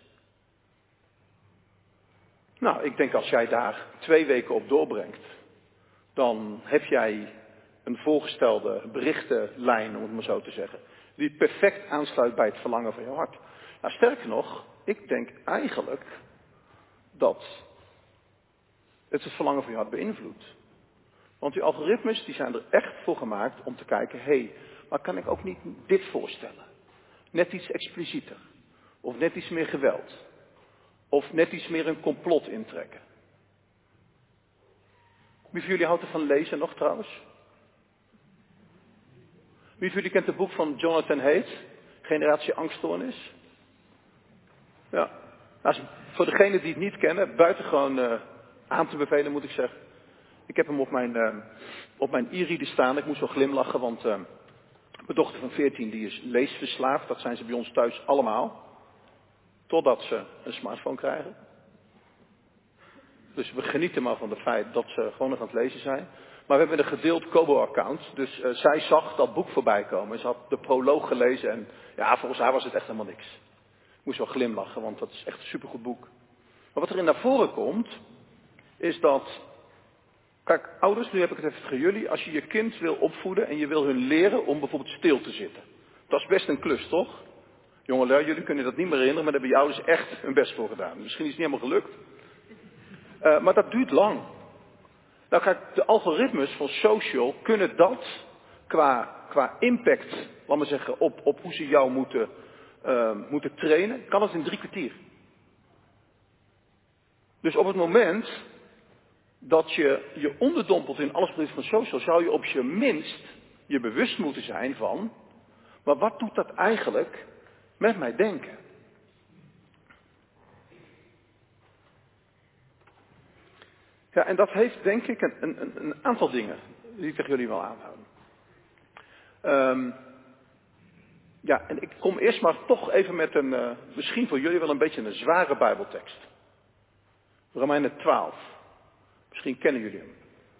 Nou, ik denk als jij daar twee weken op doorbrengt, dan heb jij een voorgestelde berichtenlijn, om het maar zo te zeggen, die perfect aansluit bij het verlangen van je hart. Nou, sterker nog, ik denk eigenlijk dat het het verlangen van je hart beïnvloedt. Want die algoritmes die zijn er echt voor gemaakt om te kijken, hé, hey, maar kan ik ook niet dit voorstellen? Net iets explicieter. Of net iets meer geweld. Of net iets meer een complot intrekken. Wie van jullie houdt er van lezen nog trouwens? Wie van jullie kent het boek van Jonathan Haidt? Generatie Angststoornis? Ja. Nou, voor degenen die het niet kennen, buitengewoon uh, aan te bevelen moet ik zeggen. Ik heb hem op mijn, uh, op mijn e-reader staan. Ik moest wel glimlachen, want uh, mijn dochter van veertien die is leesverslaafd. Dat zijn ze bij ons thuis allemaal. Totdat ze een smartphone krijgen. Dus we genieten maar van het feit dat ze gewoon nog aan het lezen zijn. Maar we hebben een gedeeld Kobo-account. Dus uh, zij zag dat boek voorbij komen. Ze had de proloog gelezen en ja, volgens haar was het echt helemaal niks. Ik moest wel glimlachen, want dat is echt een supergoed boek. Maar wat er in naar voren komt, is dat... Kijk, ouders, nu heb ik het even tegen jullie. Als je je kind wil opvoeden en je wil hun leren om bijvoorbeeld stil te zitten. Dat is best een klus, toch? Jongelui, jullie kunnen dat niet meer herinneren, maar daar hebben je ouders echt hun best voor gedaan. Misschien is het niet helemaal gelukt. Uh, maar dat duurt lang. Nou kijk, de algoritmes van social kunnen dat qua, qua impact, laat maar zeggen, op, op hoe ze jou moeten, uh, moeten trainen, kan het in drie kwartier. Dus op het moment dat je je onderdompelt in alles wat is van social, zou je op je minst je bewust moeten zijn van, maar wat doet dat eigenlijk met mij denken? Ja, en dat heeft denk ik een, een, een aantal dingen die ik tegen jullie wil aanhouden. Um, ja, en ik kom eerst maar toch even met een, uh, misschien voor jullie wel een beetje een zware Bijbeltekst. Romeinen twaalf. Misschien kennen jullie hem.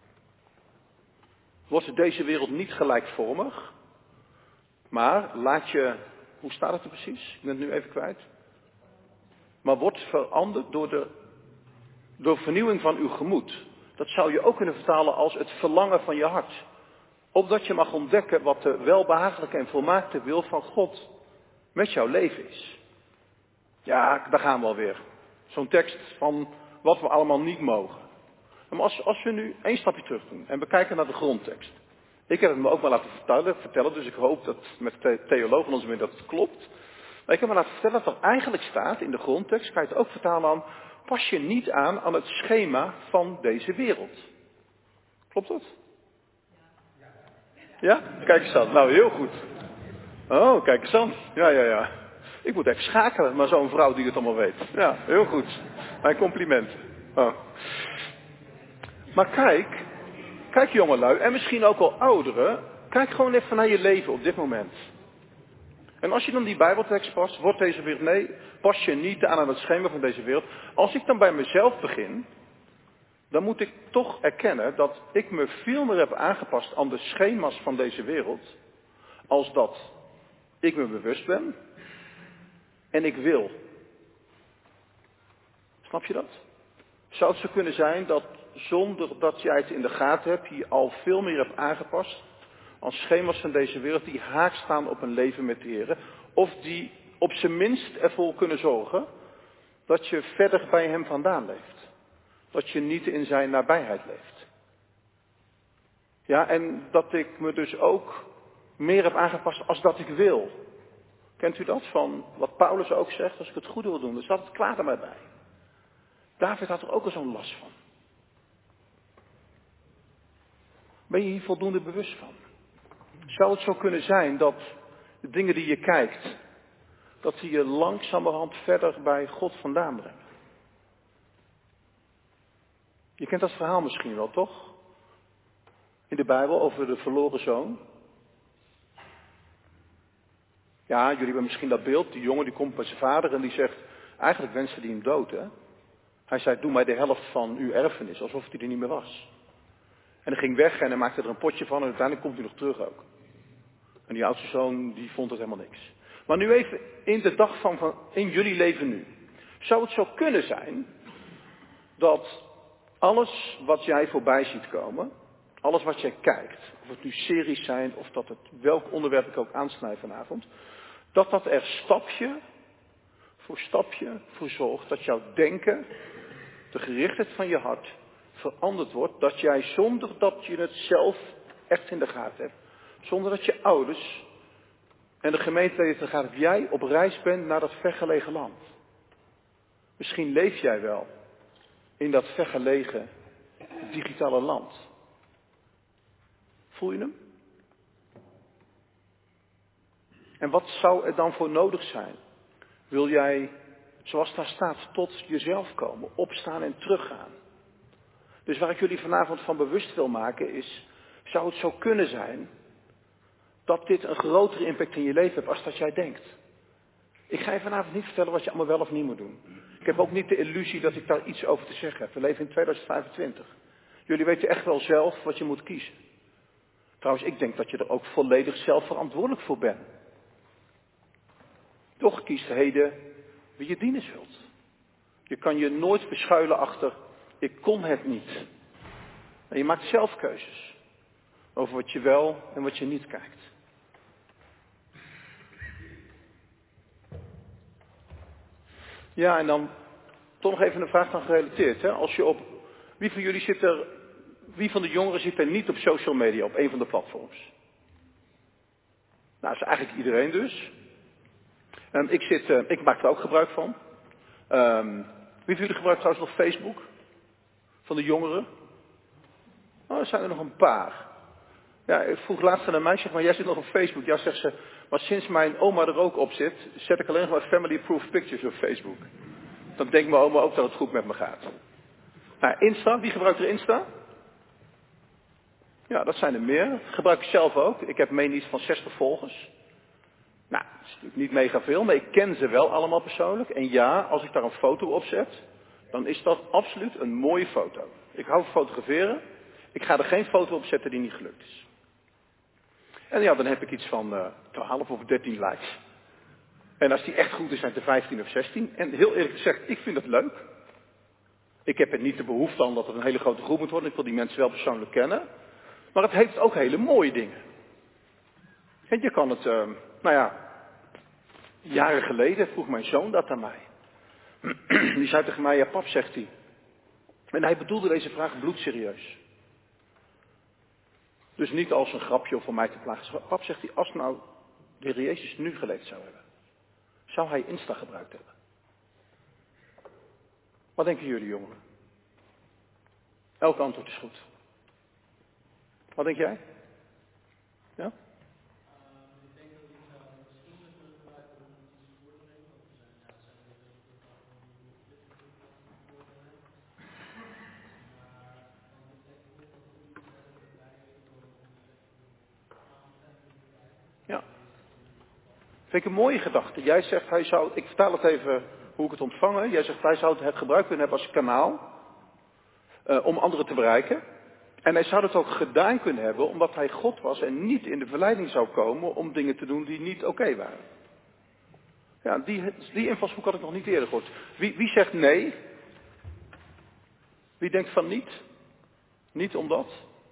Wordt deze wereld niet gelijkvormig, maar laat je, hoe staat het er precies? Ik ben het nu even kwijt. Maar wordt veranderd door de, door vernieuwing van uw gemoed. Dat zou je ook kunnen vertalen als het verlangen van je hart. Opdat je mag ontdekken wat de welbehagelijke en volmaakte wil van God met jouw leven is. Ja, daar gaan we alweer. Zo'n tekst van wat we allemaal niet mogen. Maar als, als we nu één stapje terug doen en we kijken naar de grondtekst. Ik heb het me ook maar laten vertellen, vertellen dus ik hoop dat met de theoloog van ons midden dat het klopt. Maar ik heb me laten vertellen dat er eigenlijk staat in de grondtekst, kan je het ook vertalen aan, pas je niet aan aan het schema van deze wereld. Klopt dat? Ja? Kijk eens aan. Nou, heel goed. Oh, kijk eens aan. Ja, ja, ja. Ik moet even schakelen, maar zo'n vrouw die het allemaal weet. Ja, heel goed. Mijn compliment. Oh. Maar kijk, kijk jongelui, en misschien ook al ouderen, kijk gewoon even naar je leven op dit moment. En als je dan die Bijbeltekst past, wordt deze wereld, nee, pas je niet aan aan het schema van deze wereld. Als ik dan bij mezelf begin, dan moet ik toch erkennen dat ik me veel meer heb aangepast aan de schema's van deze wereld, als dat ik me bewust ben en ik wil. Snap je dat? Zou het zo kunnen zijn dat zonder dat jij het in de gaten hebt, je al veel meer hebt aangepast aan schema's van deze wereld die haak staan op een leven met de Heer, of die op zijn minst ervoor kunnen zorgen dat je verder bij hem vandaan leeft. Dat je niet in zijn nabijheid leeft. Ja, en dat ik me dus ook meer heb aangepast als dat ik wil. Kent u dat? Van wat Paulus ook zegt, als ik het goede wil doen, dan staat het kwaad er mij bij. David had er ook al zo'n last van. Ben je hier voldoende bewust van? Zou het zo kunnen zijn dat de dingen die je kijkt, dat die je langzamerhand verder bij God vandaan brengen? Je kent dat verhaal misschien wel, toch? In de Bijbel over de verloren zoon. Ja, jullie hebben misschien dat beeld. Die jongen die komt bij zijn vader en die zegt, eigenlijk wenste hij hem dood, hè? Hij zei, doe mij de helft van uw erfenis, alsof hij er niet meer was. En hij ging weg en hij maakte er een potje van en uiteindelijk komt hij nog terug ook. En die oudste zoon, die vond het helemaal niks. Maar nu even in de dag van, van in jullie leven nu. Zou het zo kunnen zijn dat alles wat jij voorbij ziet komen, alles wat jij kijkt, of het nu series zijn of dat het welk onderwerp ik ook aansnij vanavond, dat dat er stapje voor stapje voor zorgt dat jouw denken, de gerichtheid van je hart, veranderd wordt, dat jij zonder dat je het zelf echt in de gaten hebt, zonder dat je ouders en de gemeente in de gaten hebben, jij op reis bent naar dat vergelegen land. Misschien leef jij wel in dat vergelegen digitale land. Voel je hem? En wat zou er dan voor nodig zijn? Wil jij, zoals daar staat, tot jezelf komen, opstaan en teruggaan? Dus waar ik jullie vanavond van bewust wil maken is, zou het zo kunnen zijn dat dit een grotere impact in je leven heeft als dat jij denkt. Ik ga je vanavond niet vertellen wat je allemaal wel of niet moet doen. Ik heb ook niet de illusie dat ik daar iets over te zeggen heb. We leven in tweeduizend vijfentwintig. Jullie weten echt wel zelf wat je moet kiezen. Trouwens, ik denk dat je er ook volledig zelf verantwoordelijk voor bent. Toch kiest heden wie je dienen zult. Je kan je nooit verschuilen achter, ik kon het niet. En je maakt zelf keuzes over wat je wel en wat je niet kijkt. Ja, en dan toch nog even een vraag van gerelateerd. Hè? Als je op, wie van jullie zit er, wie van de jongeren zit er niet op social media, op een van de platforms? Nou, dat is eigenlijk iedereen dus. Um, ik, zit, uh, ik maak er ook gebruik van. Um, wie van jullie gebruikt trouwens nog Facebook? Van de jongeren? Oh, er zijn er nog een paar. Ja, ik vroeg laatst aan een meisje, maar jij zit nog op Facebook. Ja, zegt ze, maar sinds mijn oma er ook op zit, zet ik alleen nog maar family proof pictures op Facebook. Dan denkt mijn oma ook dat het goed met me gaat. Nou, Insta, wie gebruikt er Insta? Ja, dat zijn er meer. Dat gebruik ik zelf ook. Ik heb meen iets van zestig volgers. Nou, dat is natuurlijk niet mega veel, maar ik ken ze wel allemaal persoonlijk. En ja, als ik daar een foto op zet, dan is dat absoluut een mooie foto. Ik hou van fotograferen. Ik ga er geen foto op zetten die niet gelukt is. En ja, dan heb ik iets van uh, twaalf of dertien likes. En als die echt goed is, zijn het er vijftien of zestien. En heel eerlijk gezegd, ik vind het leuk. Ik heb er niet de behoefte aan dat het een hele grote groep moet worden. Ik wil die mensen wel persoonlijk kennen. Maar het heeft ook hele mooie dingen. En je kan het, uh, nou ja, jaren geleden vroeg mijn zoon dat aan mij. Die zei tegen mij, ja pap, zegt hij. En hij bedoelde deze vraag bloedserieus. Dus niet als een grapje of voor mij te plagen. Pap, zegt hij, als nou de Heer Jezus nu geleefd zou hebben, zou hij Insta gebruikt hebben? Wat denken jullie jongeren? Elk antwoord is goed. Wat denk jij? Ja? Vind ik een mooie gedachte. Jij zegt, hij zou, ik vertaal het even hoe ik het ontvangen. Jij zegt, hij zou het gebruik kunnen hebben als kanaal. Uh, om anderen te bereiken. En hij zou het ook gedaan kunnen hebben omdat hij God was en niet in de verleiding zou komen om dingen te doen die niet oké okay waren. Ja, die, die invalshoek had ik nog niet eerder gehoord. Wie, wie zegt nee? Wie denkt van niet? Niet omdat?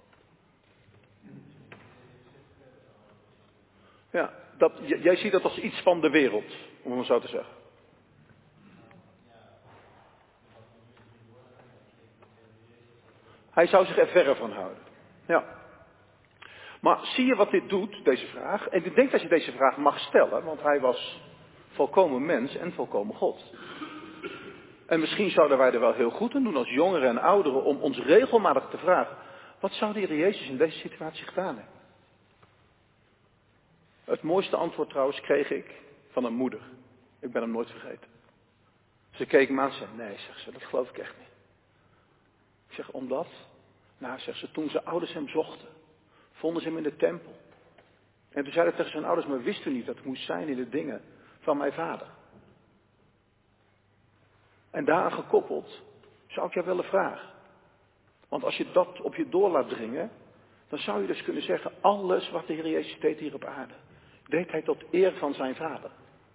Ja, dat, j- jij ziet dat als iets van de wereld, om het zo te zeggen. Hij zou zich er verre van houden. Ja. Maar zie je wat dit doet, deze vraag? En ik denk dat je deze vraag mag stellen, want hij was volkomen mens en volkomen God. En misschien zouden wij er wel heel goed aan doen als jongeren en ouderen om ons regelmatig te vragen: wat zou de Heer Jezus in deze situatie gedaan hebben? Het mooiste antwoord trouwens kreeg ik van een moeder. Ik ben hem nooit vergeten. Ze keek me aan en zei: nee, zegt ze, dat geloof ik echt niet. Ik zeg, omdat? Nou, zegt ze, toen zijn ouders hem zochten, vonden ze hem in de tempel. En toen zei hij tegen zijn ouders: maar wist u niet dat het moest zijn in de dingen van mijn vader? En daaraan gekoppeld zou ik jou willen vragen. Want als je dat op je door laat dringen, dan zou je dus kunnen zeggen: alles wat de Heer Jezus deed hier op aarde, deed hij tot eer van zijn vader.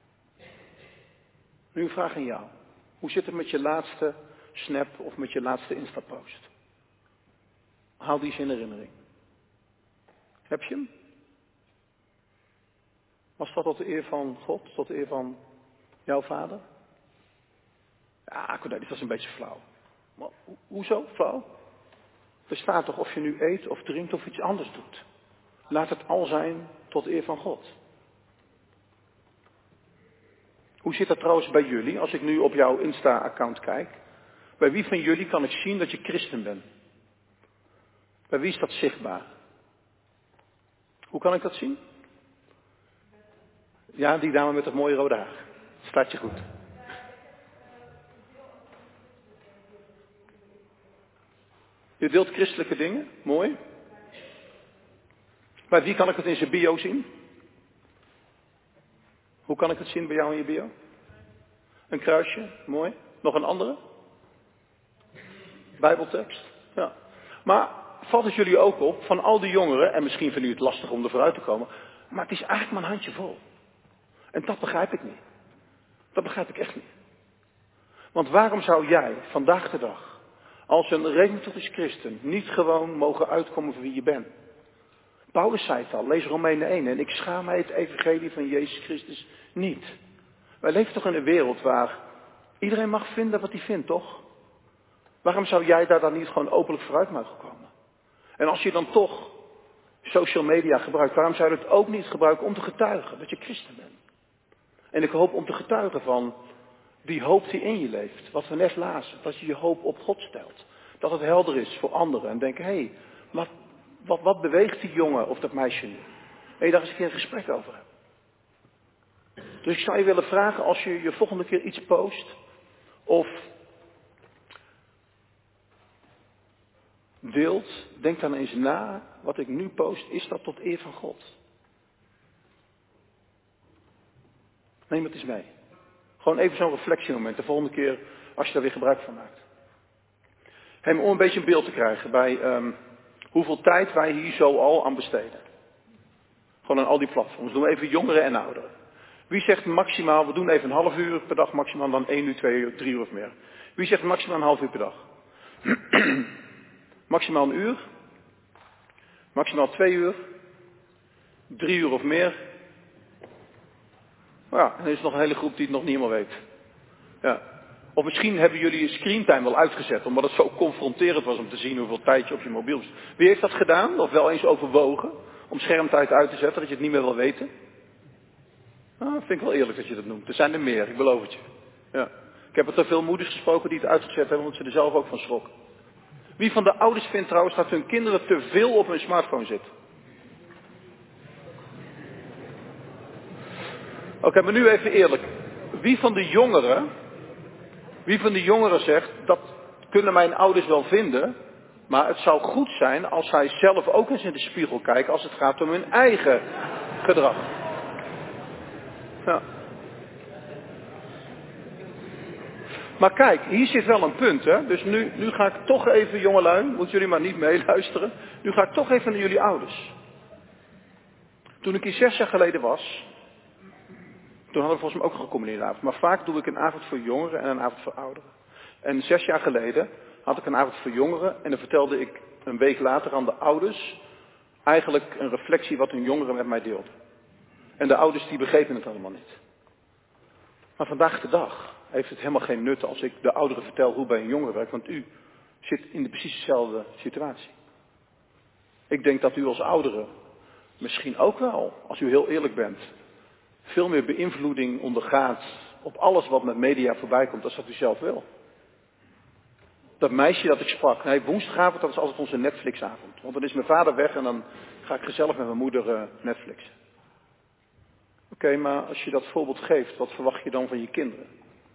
Nu een vraag aan jou. Hoe zit het met je laatste snap of met je laatste Insta-post? Haal die eens in herinnering. Heb je hem? Was dat tot de eer van God, tot de eer van jouw vader? Ja, Cornelis, dat is een beetje flauw. Maar ho- hoezo flauw? Er staat toch of je nu eet of drinkt of iets anders doet. Laat het al zijn tot eer van God. Hoe zit dat trouwens bij jullie, als ik nu op jouw Insta-account kijk? Bij wie van jullie kan ik zien dat je christen bent? Bij wie is dat zichtbaar? Hoe kan ik dat zien? Ja, die dame met dat mooie rode haar. Staat je goed. Je deelt christelijke dingen, mooi. Bij wie kan ik het in zijn bio zien? Hoe kan ik het zien bij jou in je bio? Een kruisje, mooi. Nog een andere? Bijbeltekst, ja. Maar valt het jullie ook op, van al die jongeren, en misschien vinden jullie het lastig om er vooruit te komen, maar het is eigenlijk maar een handje vol. En dat begrijp ik niet. Dat begrijp ik echt niet. Want waarom zou jij vandaag de dag, als een reformatisch christen, niet gewoon mogen uitkomen voor wie je bent? Paulus zei het al, lees Romeinen één, en ik schaam mij het evangelie van Jezus Christus niet. Wij leven toch in een wereld waar iedereen mag vinden wat hij vindt, toch? Waarom zou jij daar dan niet gewoon openlijk vooruit mogen komen? En als je dan toch social media gebruikt, waarom zou je het ook niet gebruiken om te getuigen dat je christen bent? En ik hoop om te getuigen van die hoop die in je leeft. Wat we net lazen, dat je je hoop op God stelt. Dat het helder is voor anderen en denken: hé, hey, wat, wat, wat beweegt die jongen of dat meisje nu? En je daar eens een keer een gesprek over hebt. Dus ik zou je willen vragen, als je je volgende keer iets post of deelt, denk dan eens na, wat ik nu post, is dat tot eer van God? Neem het eens mee. Gewoon even zo'n reflectiemoment, de volgende keer als je daar weer gebruik van maakt. Hey, om een beetje een beeld te krijgen bij um, hoeveel tijd wij hier zo al aan besteden. Gewoon aan al die platforms. Doen we even jongeren en ouderen. Wie zegt maximaal, we doen even een half uur per dag maximaal, dan één uur, twee uur, drie uur of meer. Wie zegt maximaal een half uur per dag? Maximaal een uur. Maximaal twee uur. Drie uur of meer. Ja, en er is nog een hele groep die het nog niet helemaal weet. Ja. Of misschien hebben jullie je screentime wel uitgezet, omdat het zo confronterend was om te zien hoeveel tijd je op je mobiel is. Wie heeft dat gedaan? Of wel eens overwogen om schermtijd uit te zetten, dat je het niet meer wil weten? Nou, vind ik wel eerlijk dat je dat noemt. Er zijn er meer, ik beloof het je. Ja. Ik heb er te veel moeders gesproken die het uitgezet hebben, omdat ze er zelf ook van schrokken. Wie van de ouders vindt trouwens dat hun kinderen te veel op hun smartphone zitten? Oké, okay, maar nu even eerlijk. Wie van de jongeren, wie van de jongeren zegt, dat kunnen mijn ouders wel vinden, maar het zou goed zijn als zij zelf ook eens in de spiegel kijken als het gaat om hun eigen gedrag. Ja. Maar kijk, hier zit wel een punt, hè. Dus nu, nu ga ik toch even, jongelui, moeten jullie maar niet meeluisteren. Nu ga ik toch even naar jullie ouders. Toen ik hier zes jaar geleden was, toen hadden we volgens mij ook een gecombineerde avond. Maar vaak doe ik een avond voor jongeren en een avond voor ouderen. En zes jaar geleden had ik een avond voor jongeren en dan vertelde ik een week later aan de ouders eigenlijk een reflectie wat hun jongeren met mij deelden. En de ouders die begrepen het allemaal niet. Maar vandaag de dag heeft het helemaal geen nut als ik de ouderen vertel hoe bij een jongere werkt, want u zit in de precies dezelfde situatie. Ik denk dat u als ouderen misschien ook wel, als u heel eerlijk bent, veel meer beïnvloeding ondergaat op alles wat met media voorbij komt, dan dat u zelf wil. Dat meisje dat ik sprak, nee, woensdagavond, dat is altijd onze Netflixavond. Want dan is mijn vader weg en dan ga ik gezellig met mijn moeder uh, Netflixen. Oké, okay, maar als je dat voorbeeld geeft, wat verwacht je dan van je kinderen?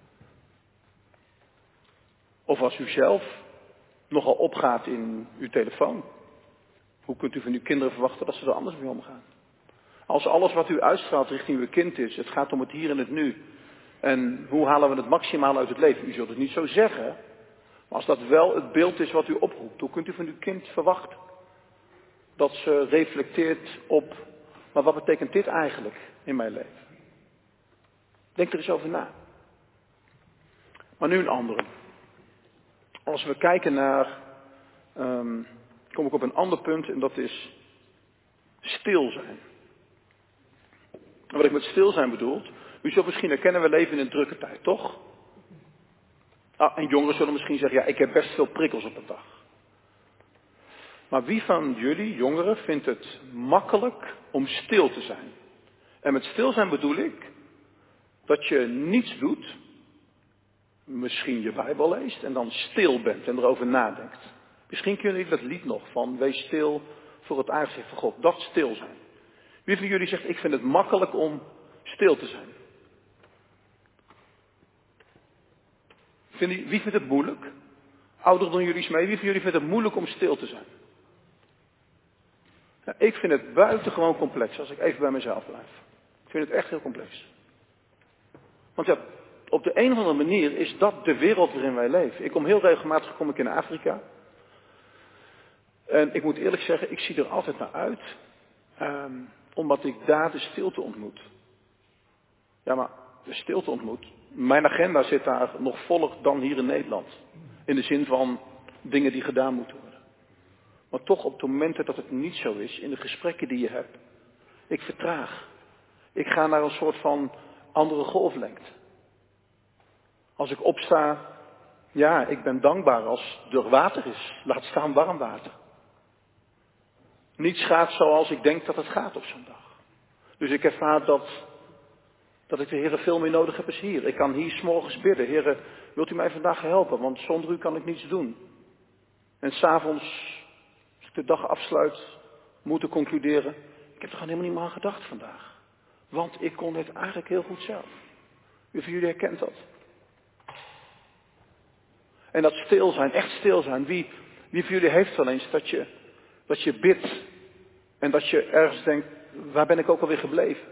Of als u zelf nogal opgaat in uw telefoon. Hoe kunt u van uw kinderen verwachten dat ze er anders mee omgaan? Als alles wat u uitstraalt richting uw kind is, het gaat om het hier en het nu. En hoe halen we het maximaal uit het leven? U zult het niet zo zeggen. Maar als dat wel het beeld is wat u oproept, hoe kunt u van uw kind verwachten? Dat ze reflecteert op, maar wat betekent dit eigenlijk in mijn leven? Denk er eens over na. Maar nu een andere. Als we kijken naar, um, kom ik op een ander punt en dat is stil zijn. En wat ik met stil zijn bedoel, u zult misschien herkennen, we leven in een drukke tijd, toch? Ah, en jongeren zullen misschien zeggen, ja, ik heb best veel prikkels op een dag. Maar wie van jullie, jongeren, vindt het makkelijk om stil te zijn? En met stil zijn bedoel ik dat je niets doet, misschien je Bijbel leest en dan stil bent en erover nadenkt. Misschien kennen jullie dat lied nog van wees stil voor het aangezicht van God. Dat stil zijn. Wie van jullie zegt, ik vind het makkelijk om stil te zijn? Wie vindt het moeilijk? Ouderen doen jullie eens mee. Wie van jullie vindt het moeilijk om stil te zijn? Ja, ik vind het buitengewoon complex als ik even bij mezelf blijf. Ik vind het echt heel complex. Want ja, op de een of andere manier is dat de wereld waarin wij leven. Ik kom heel regelmatig kom ik in Afrika. En ik moet eerlijk zeggen, ik zie er altijd naar uit. Um, omdat ik daar de stilte ontmoet. Ja, maar de stilte ontmoet. Mijn agenda zit daar nog voller dan hier in Nederland. In de zin van dingen die gedaan moeten worden. Maar toch op de momenten dat het niet zo is, in de gesprekken die je hebt. Ik vertraag. Ik ga naar een soort van andere golflengte. Als ik opsta, ja, ik ben dankbaar als er water is. Laat staan warm water. Niets gaat zoals ik denk dat het gaat op zo'n dag. Dus ik ervaar dat, dat ik de Heere veel meer nodig heb als hier. Ik kan hier 's morgens bidden. Heere, wilt u mij vandaag helpen? Want zonder u kan ik niets doen. En 's avonds, als ik de dag afsluit, moet ik concluderen. Ik heb er gewoon helemaal niet meer aan gedacht vandaag. Want ik kon het eigenlijk heel goed zelf. Wie van jullie herkent dat? En dat stil zijn, echt stil zijn. Wie, wie van jullie heeft wel eens dat je, dat je bidt. En dat je ergens denkt, waar ben ik ook alweer gebleven?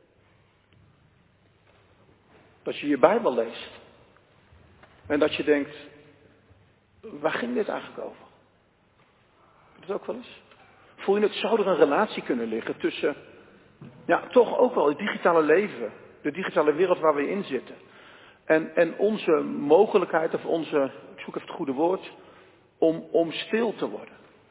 Dat je je Bijbel leest. En dat je denkt, waar ging dit eigenlijk over? Heb je dat ook wel eens? Voel je het, zou er een relatie kunnen liggen tussen, ja, toch ook wel het digitale leven. De digitale wereld waar we in zitten. En, en onze mogelijkheid, of onze, ik zoek even het goede woord, om, om stil te worden.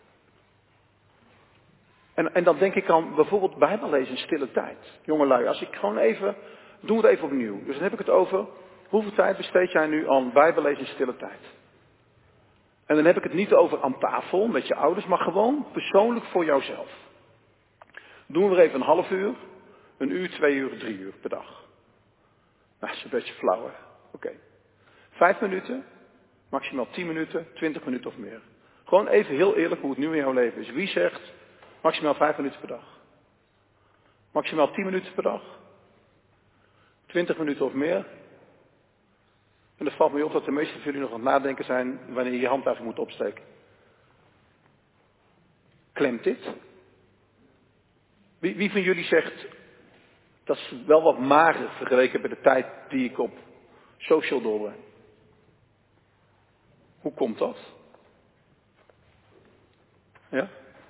En, en dan denk ik aan bijvoorbeeld Bijbel lezen in stille tijd. Jongelui, als ik gewoon even, doen we het even opnieuw. Dus dan heb ik het over, hoeveel tijd besteed jij nu aan Bijbel lezen in stille tijd? En dan heb ik het niet over aan tafel met je ouders, maar gewoon persoonlijk voor jouzelf. Doen we er even een half uur, een uur, twee uur, drie uur per dag. Nou, dat is een beetje flauw, hè? Oké. Okay. Vijf minuten, maximaal tien minuten, twintig minuten of meer. Gewoon even heel eerlijk hoe het nu in jouw leven is. Wie zegt maximaal vijf minuten per dag? Maximaal tien minuten per dag? twintig minuten of meer? En het valt me op dat de meesten van jullie nog aan het nadenken zijn wanneer je je hand eigenlijk moet opsteken. Klemt dit? Wie, wie van jullie zegt, Dat is wel wat mager vergeleken met de tijd die ik op social doorbreng. Hoe komt dat? Ja?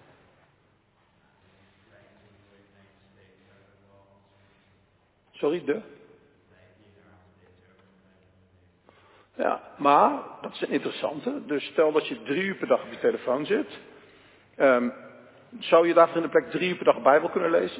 Sorry, de? Ja, maar dat is een interessante. Dus stel dat je drie uur per dag op je telefoon zit. Um, zou je daarvoor in de plek drie uur per dag Bijbel kunnen lezen?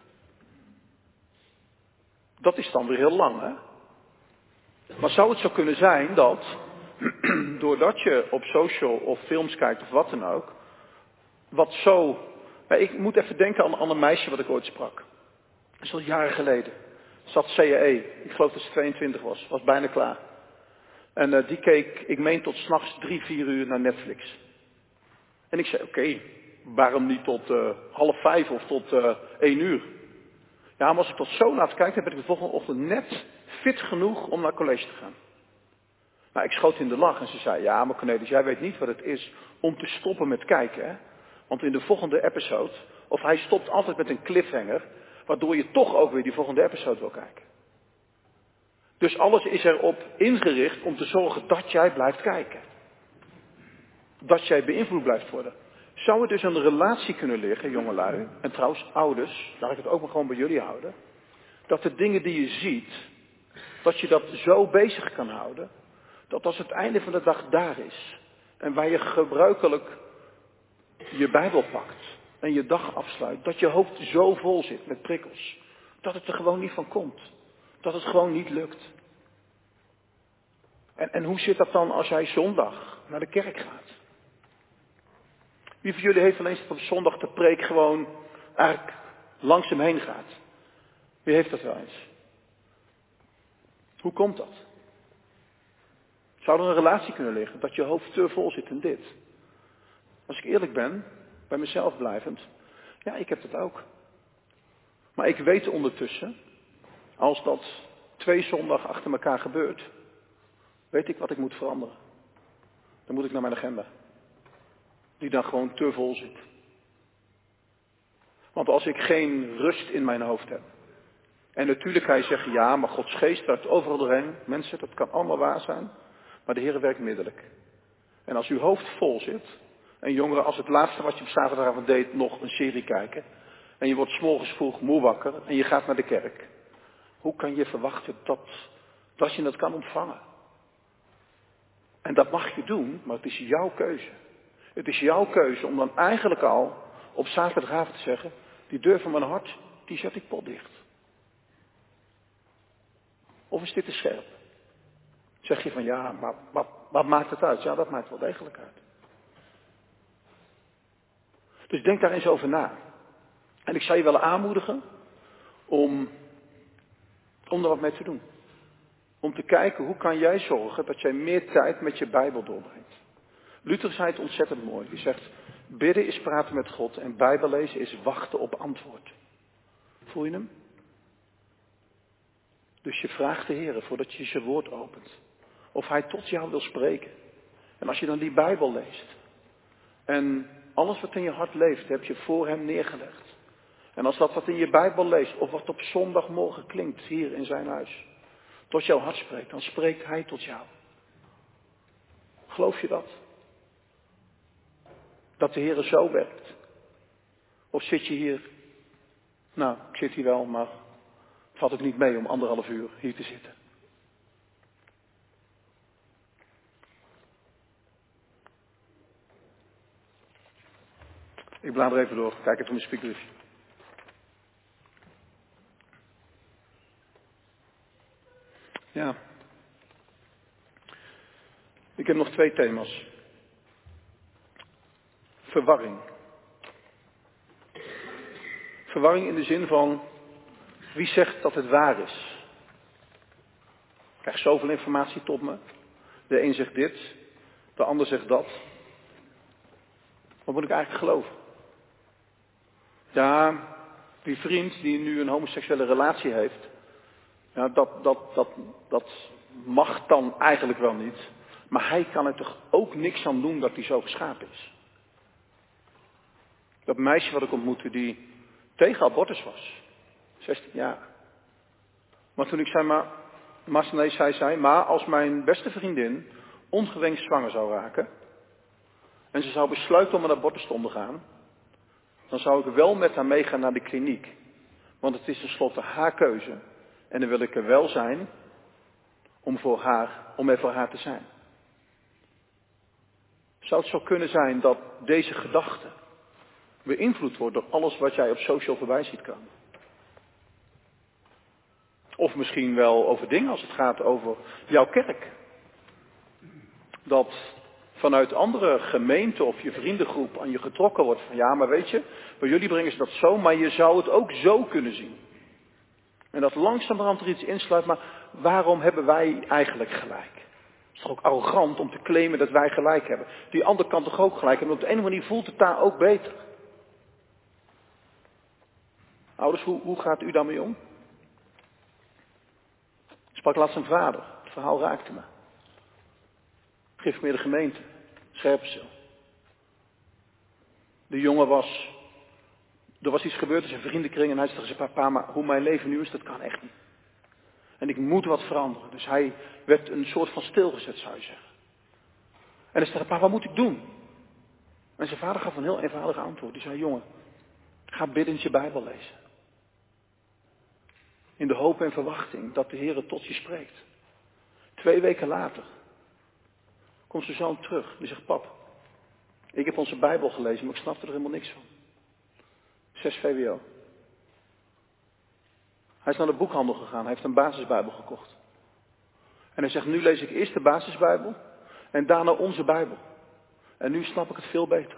Dat is dan weer heel lang, hè? Maar zou het zo kunnen zijn dat, doordat je op social of films kijkt of wat dan ook, wat zo... Ik moet even denken aan, aan een meisje wat ik ooit sprak. Dat is al jaren geleden. Zat C A E. Ik geloof dat ze tweeëntwintig was. Was bijna klaar. En uh, die keek, ik meen tot 's nachts drie, vier uur naar Netflix. En ik zei, oké, okay, waarom niet tot uh, half vijf of tot uh, één uur? Ja, maar als ik tot zo laat kijk, dan ben ik de volgende ochtend net fit genoeg om naar college te gaan. Nou, ik schoot in de lach en ze zei, ja, maar Cornelis, jij weet niet wat het is om te stoppen met kijken, hè? Want in de volgende episode, of hij stopt altijd met een cliffhanger, waardoor je toch ook weer die volgende episode wil kijken. Dus alles is erop ingericht om te zorgen dat jij blijft kijken. Dat jij beïnvloed blijft worden. Zou het dus een relatie kunnen liggen, jongelui, en trouwens ouders, laat ik het ook maar gewoon bij jullie houden, dat de dingen die je ziet, dat je dat zo bezig kan houden, dat als het einde van de dag daar is, en waar je gebruikelijk je Bijbel pakt en je dag afsluit, dat je hoofd zo vol zit met prikkels, dat het er gewoon niet van komt. Dat het gewoon niet lukt. En, en hoe zit dat dan als jij zondag naar de kerk gaat? Wie van jullie heeft wel eens dat op zondag de preek gewoon eigenlijk langs hem heen gaat? Wie heeft dat wel eens? Hoe komt dat? Zou er een relatie kunnen liggen dat je hoofd te vol zit in dit? Als ik eerlijk ben, bij mezelf blijvend, ja, ik heb dat ook. Maar ik weet ondertussen, als dat twee zondagen achter elkaar gebeurt, weet ik wat ik moet veranderen. Dan moet ik naar mijn agenda. Die dan gewoon te vol zit. Want als ik geen rust in mijn hoofd heb. En natuurlijk ga je zeggen, ja, maar Gods geest werkt overal doorheen. Mensen, dat kan allemaal waar zijn. Maar de Heer werkt middelijk. En als uw hoofd vol zit. En jongeren, als het laatste wat je op zaterdagavond deed nog een serie kijken. En je wordt 's morgens vroeg moe wakker. En je gaat naar de kerk. Hoe kan je verwachten dat, dat je dat kan ontvangen? En dat mag je doen, maar het is jouw keuze. Het is jouw keuze om dan eigenlijk al op zaterdagavond te zeggen, die deur van mijn hart, die zet ik potdicht. Of is dit te scherp? Zeg je van ja, maar wat, wat maakt het uit? Ja, dat maakt wel degelijk uit. Dus denk daar eens over na. En ik zou je willen aanmoedigen om, om er wat mee te doen. Om te kijken, hoe kan jij zorgen dat jij meer tijd met je Bijbel doorbrengt. Luther zei het ontzettend mooi. Die zegt, bidden is praten met God en Bijbel lezen is wachten op antwoord. Voel je hem? Dus je vraagt de Heer voordat je zijn woord opent. Of hij tot jou wil spreken. En als je dan die Bijbel leest. En alles wat in je hart leeft, heb je voor hem neergelegd. En als dat wat in je Bijbel leest, of wat op zondagmorgen klinkt hier in zijn huis, tot jouw hart spreekt, dan spreekt hij tot jou. Geloof je dat? Dat de Heer zo werkt? Of zit je hier, nou, ik zit hier wel, maar het valt ook niet mee om anderhalf uur hier te zitten. Ik blader even door, kijk even op mijn speakerliftje. Ja. Ik heb nog twee thema's. Verwarring. Verwarring in de zin van, wie zegt dat het waar is? Ik krijg zoveel informatie tot me. De een zegt dit, de ander zegt dat. Wat moet ik eigenlijk geloven? Ja, die vriend die nu een homoseksuele relatie heeft, ja, dat, dat, dat, dat mag dan eigenlijk wel niet. Maar hij kan er toch ook niks aan doen dat hij zo geschapen is. Dat meisje wat ik ontmoette die tegen abortus was. zestien jaar. Maar toen ik zei, maar, maar nee, zij zei, maar als mijn beste vriendin ongewenst zwanger zou raken en ze zou besluiten om een abortus te ondergaan, dan zou ik wel met haar meegaan naar de kliniek. Want het is tenslotte haar keuze. En dan wil ik er wel zijn om, voor haar, om er voor haar te zijn. Zou het zo kunnen zijn dat deze gedachte beïnvloed wordt door alles wat jij op social voorbij ziet komen? Of misschien wel over dingen als het gaat over jouw kerk. Dat vanuit andere gemeenten of je vriendengroep aan je getrokken wordt van ja, maar weet je, bij jullie brengen ze dat zo, maar je zou het ook zo kunnen zien. En dat langzamerhand er iets insluit, maar waarom hebben wij eigenlijk gelijk? Het is toch ook arrogant om te claimen dat wij gelijk hebben. Die andere kan toch ook gelijk hebben, op de een of andere manier voelt het daar ook beter. Ouders, hoe, hoe gaat u daarmee om? Ik sprak laatst een vader, het verhaal raakte me. Geef meer de gemeente, Scherpenzeel. De jongen was, er was iets gebeurd in zijn vriendenkring en hij zei tegen zijn papa, maar hoe mijn leven nu is, dat kan echt niet. En ik moet wat veranderen. Dus hij werd een soort van stilgezet, zou je zeggen. En hij zei, papa, wat moet ik doen? En zijn vader gaf een heel eenvoudig antwoord. Die zei, jongen, ga biddend je Bijbel lezen. In de hoop en verwachting dat de Heer tot je spreekt. Twee weken later komt zijn zoon terug. Die zegt, pap, ik heb onze Bijbel gelezen, maar ik snapte er helemaal niks van. zes V W O. Hij is naar de boekhandel gegaan, hij heeft een basisbijbel gekocht. En hij zegt, nu lees ik eerst de basisbijbel en daarna onze Bijbel. En nu snap ik het veel beter.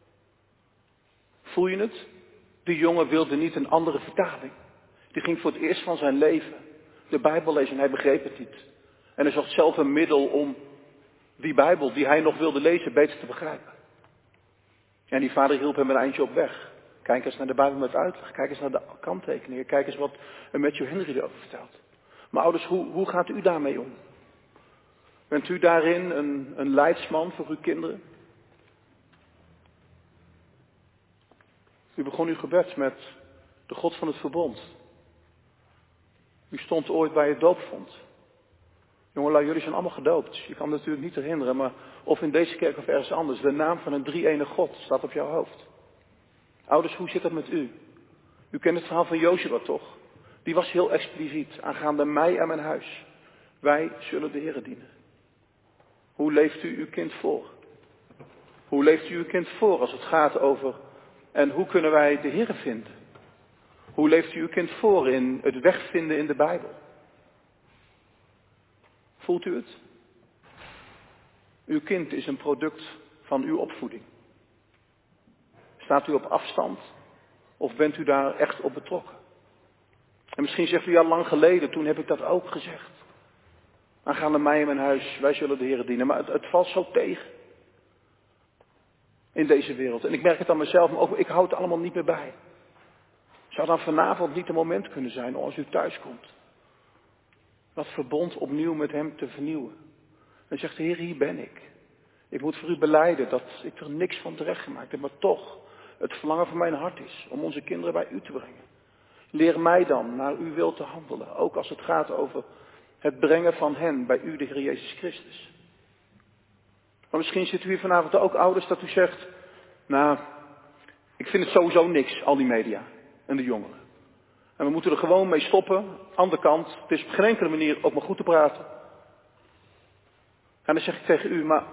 Voel je het? Die jongen wilde niet een andere vertaling. Die ging voor het eerst van zijn leven de Bijbel lezen en hij begreep het niet. En hij zocht zelf een middel om die Bijbel die hij nog wilde lezen beter te begrijpen. En die vader hielp hem een eindje op weg. Kijk eens naar de Bijbel met uitleg. Kijk eens naar de kanttekeningen. Kijk eens wat Matthew Henry erover vertelt. Maar ouders, hoe, hoe gaat u daarmee om? Bent u daarin een, een leidsman voor uw kinderen? U begon uw gebed met de God van het verbond. U stond ooit bij het doopvond. Jongelui, jullie zijn allemaal gedoopt. Je kan het natuurlijk niet herinneren, maar of in deze kerk of ergens anders. De naam van een drie-enige God staat op jouw hoofd. Ouders, hoe zit het met u? U kent het verhaal van Jozua toch? Die was heel expliciet aangaande mij en mijn huis. Wij zullen de Heere dienen. Hoe leeft u uw kind voor? Hoe leeft u uw kind voor als het gaat over en hoe kunnen wij de Heere vinden? Hoe leeft u uw kind voor in het wegvinden in de Bijbel? Voelt u het? Uw kind is een product van uw opvoeding. Staat u op afstand? Of bent u daar echt op betrokken? En misschien zegt u ja, lang geleden, toen heb ik dat ook gezegd. Aangaande mij en mijn huis, wij zullen de Heere dienen. Maar het, het valt zo tegen. In deze wereld. En ik merk het aan mezelf, maar ook ik houd het allemaal niet meer bij. Zou dan vanavond niet een moment kunnen zijn als u thuis komt? Dat verbond opnieuw met hem te vernieuwen. En zegt, Heer, hier ben ik. Ik moet voor u belijden dat ik er niks van terecht gemaakt heb, maar toch het verlangen van mijn hart is om onze kinderen bij u te brengen. Leer mij dan naar uw wil te handelen, ook als het gaat over het brengen van hen bij u, de Heer Jezus Christus. Maar misschien zit u hier vanavond ook ouders dat u zegt, nou, ik vind het sowieso niks, al die media en de jongeren. En we moeten er gewoon mee stoppen. Andere kant, het is op geen enkele manier ook maar goed te praten. En dan zeg ik tegen u, maar,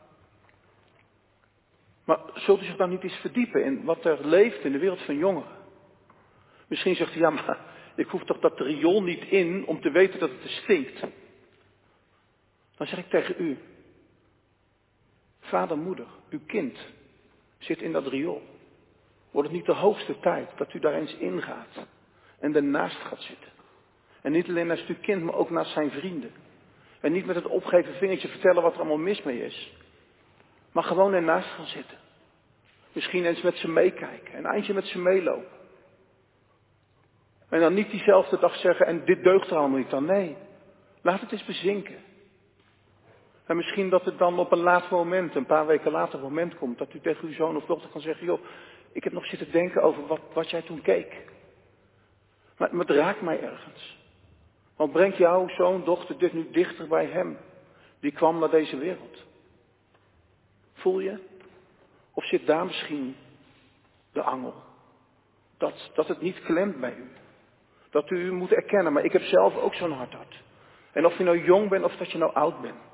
maar zult u zich dan niet eens verdiepen in wat er leeft in de wereld van jongeren? Misschien zegt u, ja, maar ik hoef toch dat riool niet in om te weten dat het er stinkt. Dan zeg ik tegen u, vader, moeder, uw kind zit in dat riool. Wordt het niet de hoogste tijd dat u daar eens ingaat en ernaast gaat zitten? En niet alleen naast uw kind, maar ook naast zijn vrienden. En niet met het opgeven vingertje vertellen wat er allemaal mis mee is. Maar gewoon ernaast gaan zitten. Misschien eens met ze meekijken, een eindje met ze meelopen. En dan niet diezelfde dag zeggen, en dit deugt er allemaal niet dan. Nee, laat het eens bezinken. En misschien dat het dan op een later moment, een paar weken later moment komt, dat u tegen uw zoon of dochter kan zeggen, joh, ik heb nog zitten denken over wat, wat jij toen keek. Maar, maar het raakt mij ergens. Want brengt jouw zoon, dochter dit nu dichter bij hem? Die kwam naar deze wereld. Voel je? Of zit daar misschien de angel? Dat, dat het niet klemt bij u. Dat u u moet erkennen, maar ik heb zelf ook zo'n hard hart. En of je nou jong bent of dat je nou oud bent.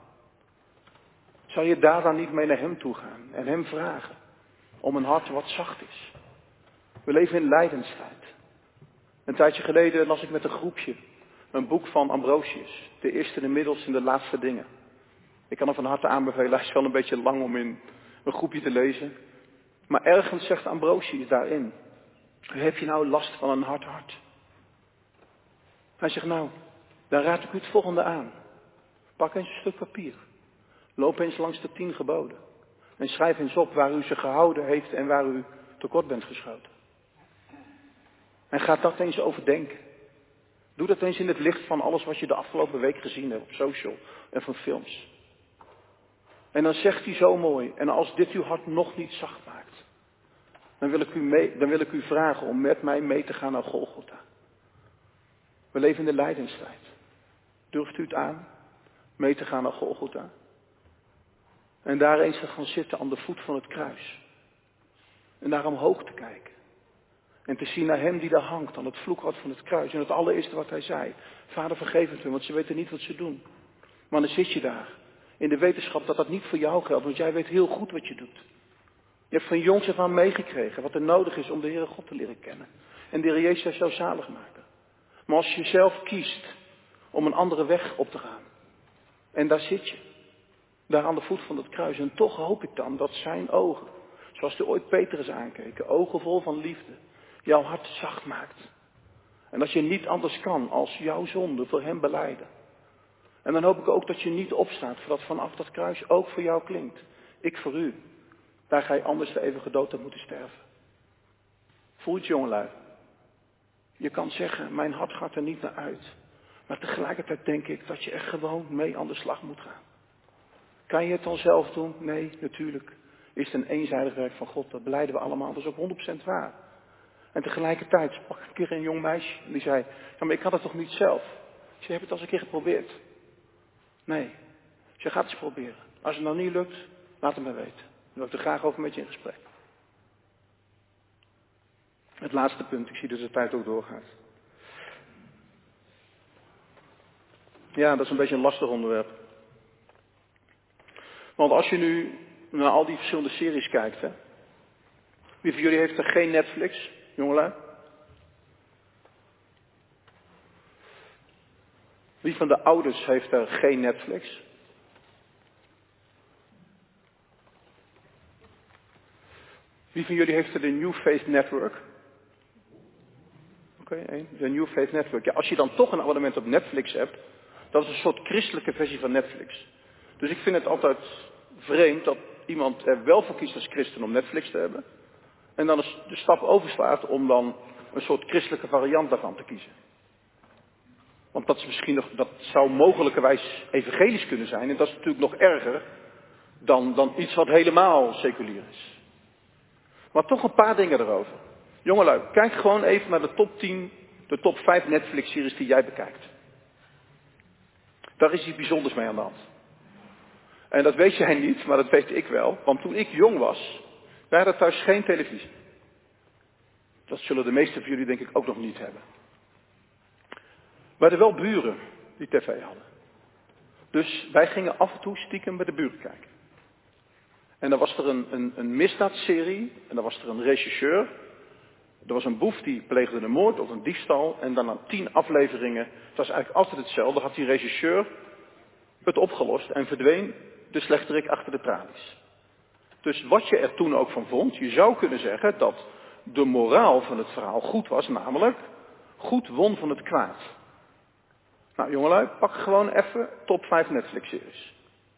Zou je daar dan niet mee naar hem toe gaan en hem vragen om een hart wat zacht is? We leven in lijdenstijd. Een tijdje geleden las ik met een groepje een boek van Ambrosius. De eerste, de middelste en de laatste dingen. Ik kan hem van harte aanbevelen. Hij is wel een beetje lang om in een groepje te lezen. Maar ergens zegt Ambrosius daarin: heb je nou last van een hard hart? Hij zegt nou, dan raad ik u het volgende aan. Pak eens een stuk papier. Loop eens langs de tien geboden. En schrijf eens op waar u ze gehouden heeft en waar u tekort bent geschoten. En ga dat eens overdenken. Doe dat eens in het licht van alles wat je de afgelopen week gezien hebt op social en van films. En dan zegt hij zo mooi: en als dit uw hart nog niet zacht maakt, dan wil ik u, mee, dan wil ik u vragen om met mij mee te gaan naar Golgotha. We leven in de lijdenstijd. Durft u het aan mee te gaan naar Golgotha? En daar eens te gaan zitten aan de voet van het kruis. En daar omhoog te kijken. En te zien naar hem die daar hangt aan het vloekrad van het kruis. En het allereerste wat hij zei: Vader, vergeef het hun, want ze weten niet wat ze doen. Maar dan zit je daar in de wetenschap dat dat niet voor jou geldt, want jij weet heel goed wat je doet. Je hebt van jongs af aan meegekregen wat er nodig is om de Heere God te leren kennen. En de Heer Jezus zou zalig maken. Maar als je zelf kiest om een andere weg op te gaan. En daar zit je. Daar aan de voet van het kruis. En toch hoop ik dan dat zijn ogen, zoals de ooit Petrus aankeken, ogen vol van liefde, jouw hart zacht maakt. En dat je niet anders kan als jouw zonde voor hem belijden. En dan hoop ik ook dat je niet opstaat voordat vanaf dat kruis ook voor jou klinkt: ik voor u. Daar ga je anders de eeuwige dood aan moeten sterven. Voel je het, jongelui? Je kan zeggen: mijn hart gaat er niet naar uit. Maar tegelijkertijd denk ik dat je er gewoon mee aan de slag moet gaan. Kan je het dan zelf doen? Nee, natuurlijk. Is het een eenzijdig werk van God? Dat belijden we allemaal. Dat is ook honderd procent waar. En tegelijkertijd sprak een keer een jong meisje. En die zei: ja, maar ik had het toch niet zelf? Ik zei: heb het al eens een keer geprobeerd? Nee. Je gaat het eens proberen. Als het nou niet lukt, laat het me weten. Dan wil ik er graag over met je in gesprek. Het laatste punt. Ik zie dat de tijd ook doorgaat. Ja, dat is een beetje een lastig onderwerp. Want als je nu naar al die verschillende series kijkt, hè. Wie van jullie heeft er geen Netflix, jongelui? Wie van de ouders heeft er geen Netflix? Wie van jullie heeft er de New Faith Network? Oké, okay, één. De New Faith Network. Ja, als je dan toch een abonnement op Netflix hebt, dat is een soort christelijke versie van Netflix. Dus ik vind het altijd vreemd dat iemand er wel voor kiest als christen om Netflix te hebben. En dan de stap overslaat om dan een soort christelijke variant daarvan te kiezen. Want dat is misschien nog, dat zou mogelijkerwijs evangelisch kunnen zijn. En dat is natuurlijk nog erger dan, dan iets wat helemaal seculier is. Maar toch een paar dingen erover. Jongelui, kijk gewoon even naar de top tien, de top vijf Netflix-series die jij bekijkt. Daar is iets bijzonders mee aan de hand. En dat weet jij niet, maar dat weet ik wel. Want toen ik jong was, wij hadden thuis geen televisie. Dat zullen de meesten van jullie denk ik ook nog niet hebben. We hadden wel buren die tv hadden. Dus wij gingen af en toe stiekem bij de buren kijken. En dan was er een, een, een misdaadserie. En dan was er een regisseur. Er was een boef die pleegde een moord of een diefstal. En dan na tien afleveringen, het was eigenlijk altijd hetzelfde, had die regisseur het opgelost en verdween de slechterik achter de tralies. Dus wat je er toen ook van vond, je zou kunnen zeggen dat de moraal van het verhaal goed was, namelijk goed won van het kwaad. Nou jongelui, pak gewoon even top vijf Netflix-series.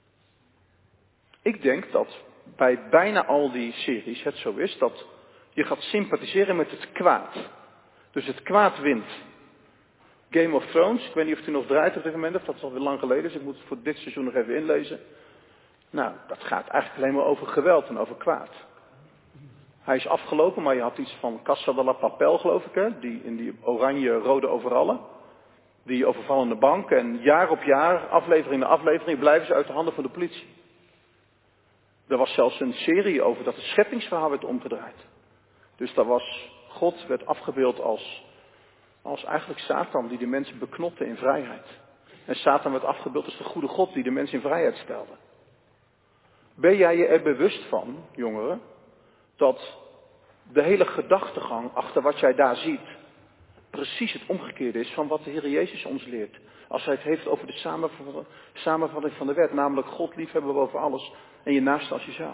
Ik denk dat bij bijna al die series het zo is dat je gaat sympathiseren met het kwaad. Dus het kwaad wint. Game of Thrones, ik weet niet of het nog draait op dit moment, of dat is alweer lang geleden, dus ik moet het voor dit seizoen nog even inlezen. Nou, dat gaat eigenlijk alleen maar over geweld en over kwaad. Hij is afgelopen, maar je had iets van Casa de la Papel, geloof ik, hè? Die, in die oranje-rode overallen. Die overvallen de bank en jaar op jaar, aflevering na aflevering, blijven ze uit de handen van de politie. Er was zelfs een serie over dat het scheppingsverhaal werd omgedraaid. Dus dat was, God werd afgebeeld als, als eigenlijk Satan die de mensen beknotte in vrijheid. En Satan werd afgebeeld als de goede God die de mensen in vrijheid stelde. Ben jij je er bewust van, jongeren, dat de hele gedachtegang achter wat jij daar ziet precies het omgekeerde is van wat de Heer Jezus ons leert. Als hij het heeft over de samenvatting van de wet, namelijk God liefhebben boven alles en je naaste als jezelf.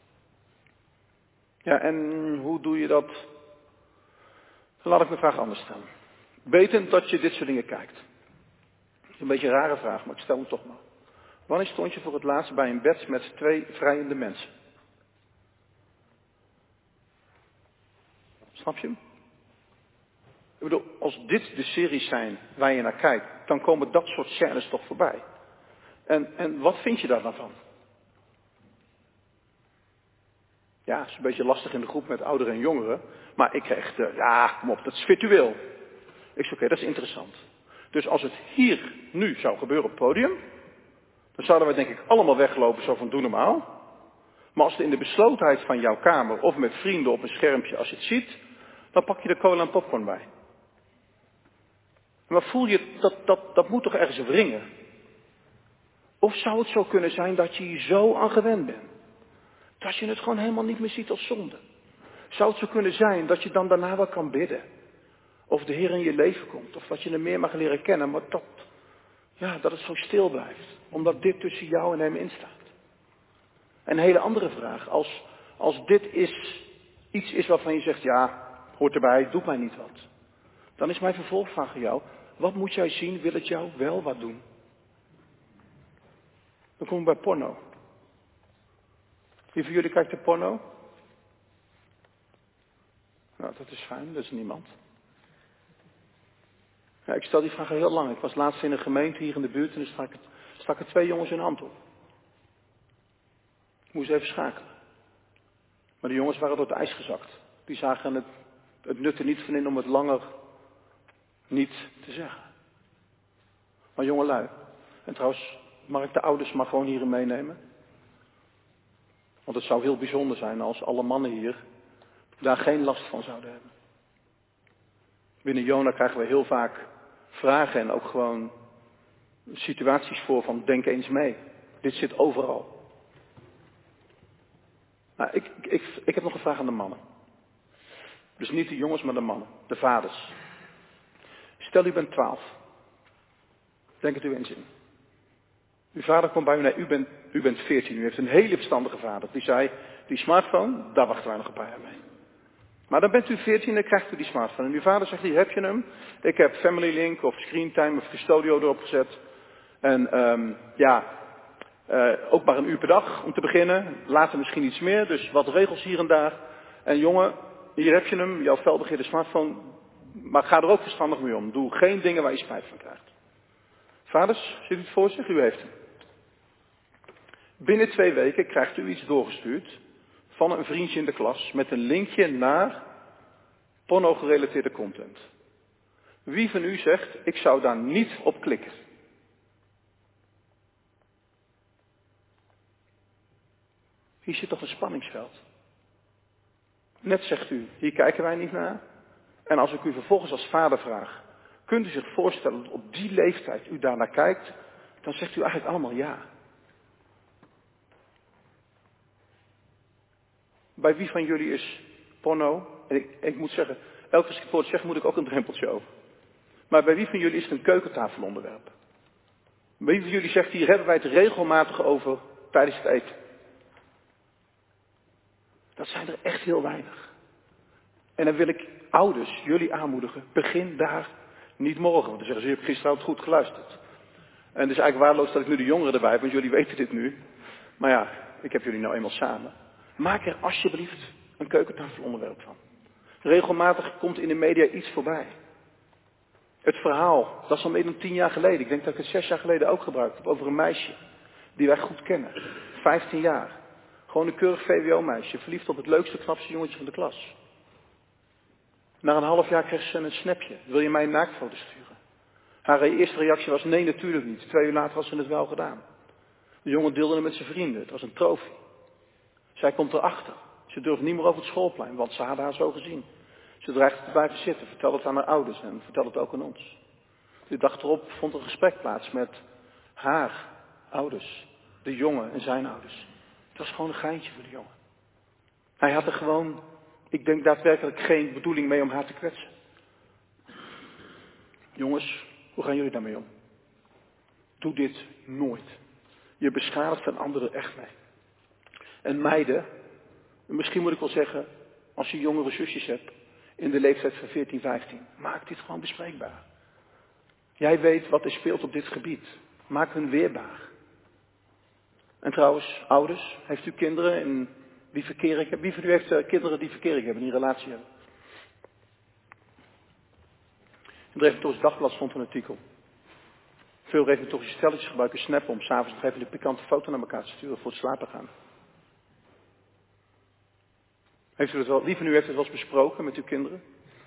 Ja, en hoe doe je dat? Laat ik mijn vraag anders stellen. Wetend dat je dit soort dingen kijkt. Het is een beetje een rare vraag, maar ik stel hem toch maar. Wanneer stond je voor het laatst bij een bed met twee vrijende mensen? Snap je hem? Ik bedoel, als dit de series zijn waar je naar kijkt, dan komen dat soort scènes toch voorbij. En, en wat vind je daar dan van? Ja, het is een beetje lastig in de groep met ouderen en jongeren. Maar ik kreeg, de, ja, kom op, dat is virtueel. Ik zei, oké, dat is interessant. Dus als het hier, nu zou gebeuren op het podium, dan zouden we denk ik allemaal weglopen zo van doe normaal. Maar als het in de beslotenheid van jouw kamer of met vrienden op een schermpje, als je het ziet, dan pak je de cola en popcorn bij. Maar voel je, dat, dat, dat moet toch ergens wringen? Of zou het zo kunnen zijn dat je hier zo aan gewend bent? Dat je het gewoon helemaal niet meer ziet als zonde? Zou het zo kunnen zijn dat je dan daarna wel kan bidden? Of de Heer in je leven komt? Of dat je hem meer mag leren kennen, maar dat, ja, dat het zo stil blijft. Omdat dit tussen jou en hem instaat. En een hele andere vraag. Als, als dit is, iets is waarvan je zegt, ja, hoort erbij, doet mij niet wat. Dan is mijn vervolgvraag aan jou, wat moet jij zien, wil het jou wel wat doen? Dan komen we bij porno. Wie van jullie kijkt de porno? Nou, dat is fijn, dat is niemand. Ja, ik stel die vraag al heel lang. Ik was laatst in een gemeente hier in de buurt en er stak, stak er twee jongens hun hand op. Ik moest even schakelen. Maar de jongens waren door het ijs gezakt. Die zagen het, het nut er niet van in om het langer niet te zeggen. Maar jongelui. En trouwens, mag ik de ouders maar gewoon hierin meenemen? Want het zou heel bijzonder zijn als alle mannen hier daar geen last van zouden hebben. Binnen Jona krijgen we heel vaak vragen en ook gewoon situaties voor van denk eens mee. Dit zit overal. Nou, ik, ik, ik heb nog een vraag aan de mannen. Dus niet de jongens, maar de mannen. De vaders. Stel u bent twaalf. Denk het u eens in. Uw vader kwam bij u, nee, u bent, u bent veertien. U heeft een hele verstandige vader. Die zei, die smartphone, daar wachten wij nog een paar jaar mee. Maar dan bent u veertien en dan krijgt u die smartphone. En uw vader zegt, hier heb je hem. Ik heb Family Link of Screentime of Custodio erop gezet. En um, ja, uh, ook maar een uur per dag om te beginnen. Later misschien iets meer, dus wat regels hier en daar. En jongen, hier heb je hem, jouw felbegeerde smartphone. Maar ga er ook verstandig mee om. Doe geen dingen waar je spijt van krijgt. Vaders, zit u het voor zich? U heeft hem. Binnen twee weken krijgt u iets doorgestuurd van een vriendje in de klas met een linkje naar porno-gerelateerde content. Wie van u zegt, ik zou daar niet op klikken? Hier zit toch een spanningsveld. Net zegt u, hier kijken wij niet naar. En als ik u vervolgens als vader vraag, kunt u zich voorstellen dat op die leeftijd u daarnaar kijkt, dan zegt u eigenlijk allemaal ja. Bij wie van jullie is porno? En ik, ik moet zeggen, elke keer als ik het zeg, moet ik ook een drempeltje over. Maar bij wie van jullie is het een keukentafelonderwerp? Bij wie van jullie zegt, hier hebben wij het regelmatig over tijdens het eten? Dat zijn er echt heel weinig. En dan wil ik ouders, jullie aanmoedigen, begin daar niet morgen. Want dan zeggen ze, je hebt gisteravond goed geluisterd. En het is eigenlijk waardeloos dat ik nu de jongeren erbij heb, want jullie weten dit nu. Maar ja, ik heb jullie nou eenmaal samen. Maak er alsjeblieft een keukentafelonderwerp van. Regelmatig komt in de media iets voorbij. Het verhaal, dat is al meer dan tien jaar geleden. Ik denk dat ik het zes jaar geleden ook gebruikt heb. Over een meisje die wij goed kennen. vijftien jaar. Gewoon een keurig V W O-meisje. Verliefd op het leukste, knapste jongetje van de klas. Na een half jaar kreeg ze een snapje. Wil je mij een naaktfoto sturen? Haar eerste reactie was nee, natuurlijk niet. Twee uur later had ze het wel gedaan. De jongen deelde het met zijn vrienden. Het was een trofee. Zij komt erachter. Ze durft niet meer over het schoolplein, want ze hadden haar zo gezien. Ze dreigt te blijven zitten, vertelt het aan haar ouders en vertelt het ook aan ons. De dag erop vond een gesprek plaats met haar ouders, de jongen en zijn ouders. Het was gewoon een geintje voor de jongen. Hij had er gewoon, ik denk daadwerkelijk geen bedoeling mee om haar te kwetsen. Jongens, hoe gaan jullie daarmee om? Doe dit nooit. Je beschadigt een andere echt mee. En meiden, misschien moet ik wel zeggen, als je jongere zusjes hebt, in de leeftijd van veertien, vijftien, maak dit gewoon bespreekbaar. Jij weet wat er speelt op dit gebied. Maak hun weerbaar. En trouwens, ouders, heeft u kinderen in die verkering hebben? Wie van u heeft uh, kinderen die verkering hebben, die een relatie hebben? In het Reformatorisch Dagblad stond een artikel. Veel reformatorische stelletjes gebruiken Snap om s'avonds nog even een pikante foto naar elkaar te sturen voor het slapen gaan. Heeft u het wel, wie van u heeft het wel eens besproken met uw kinderen?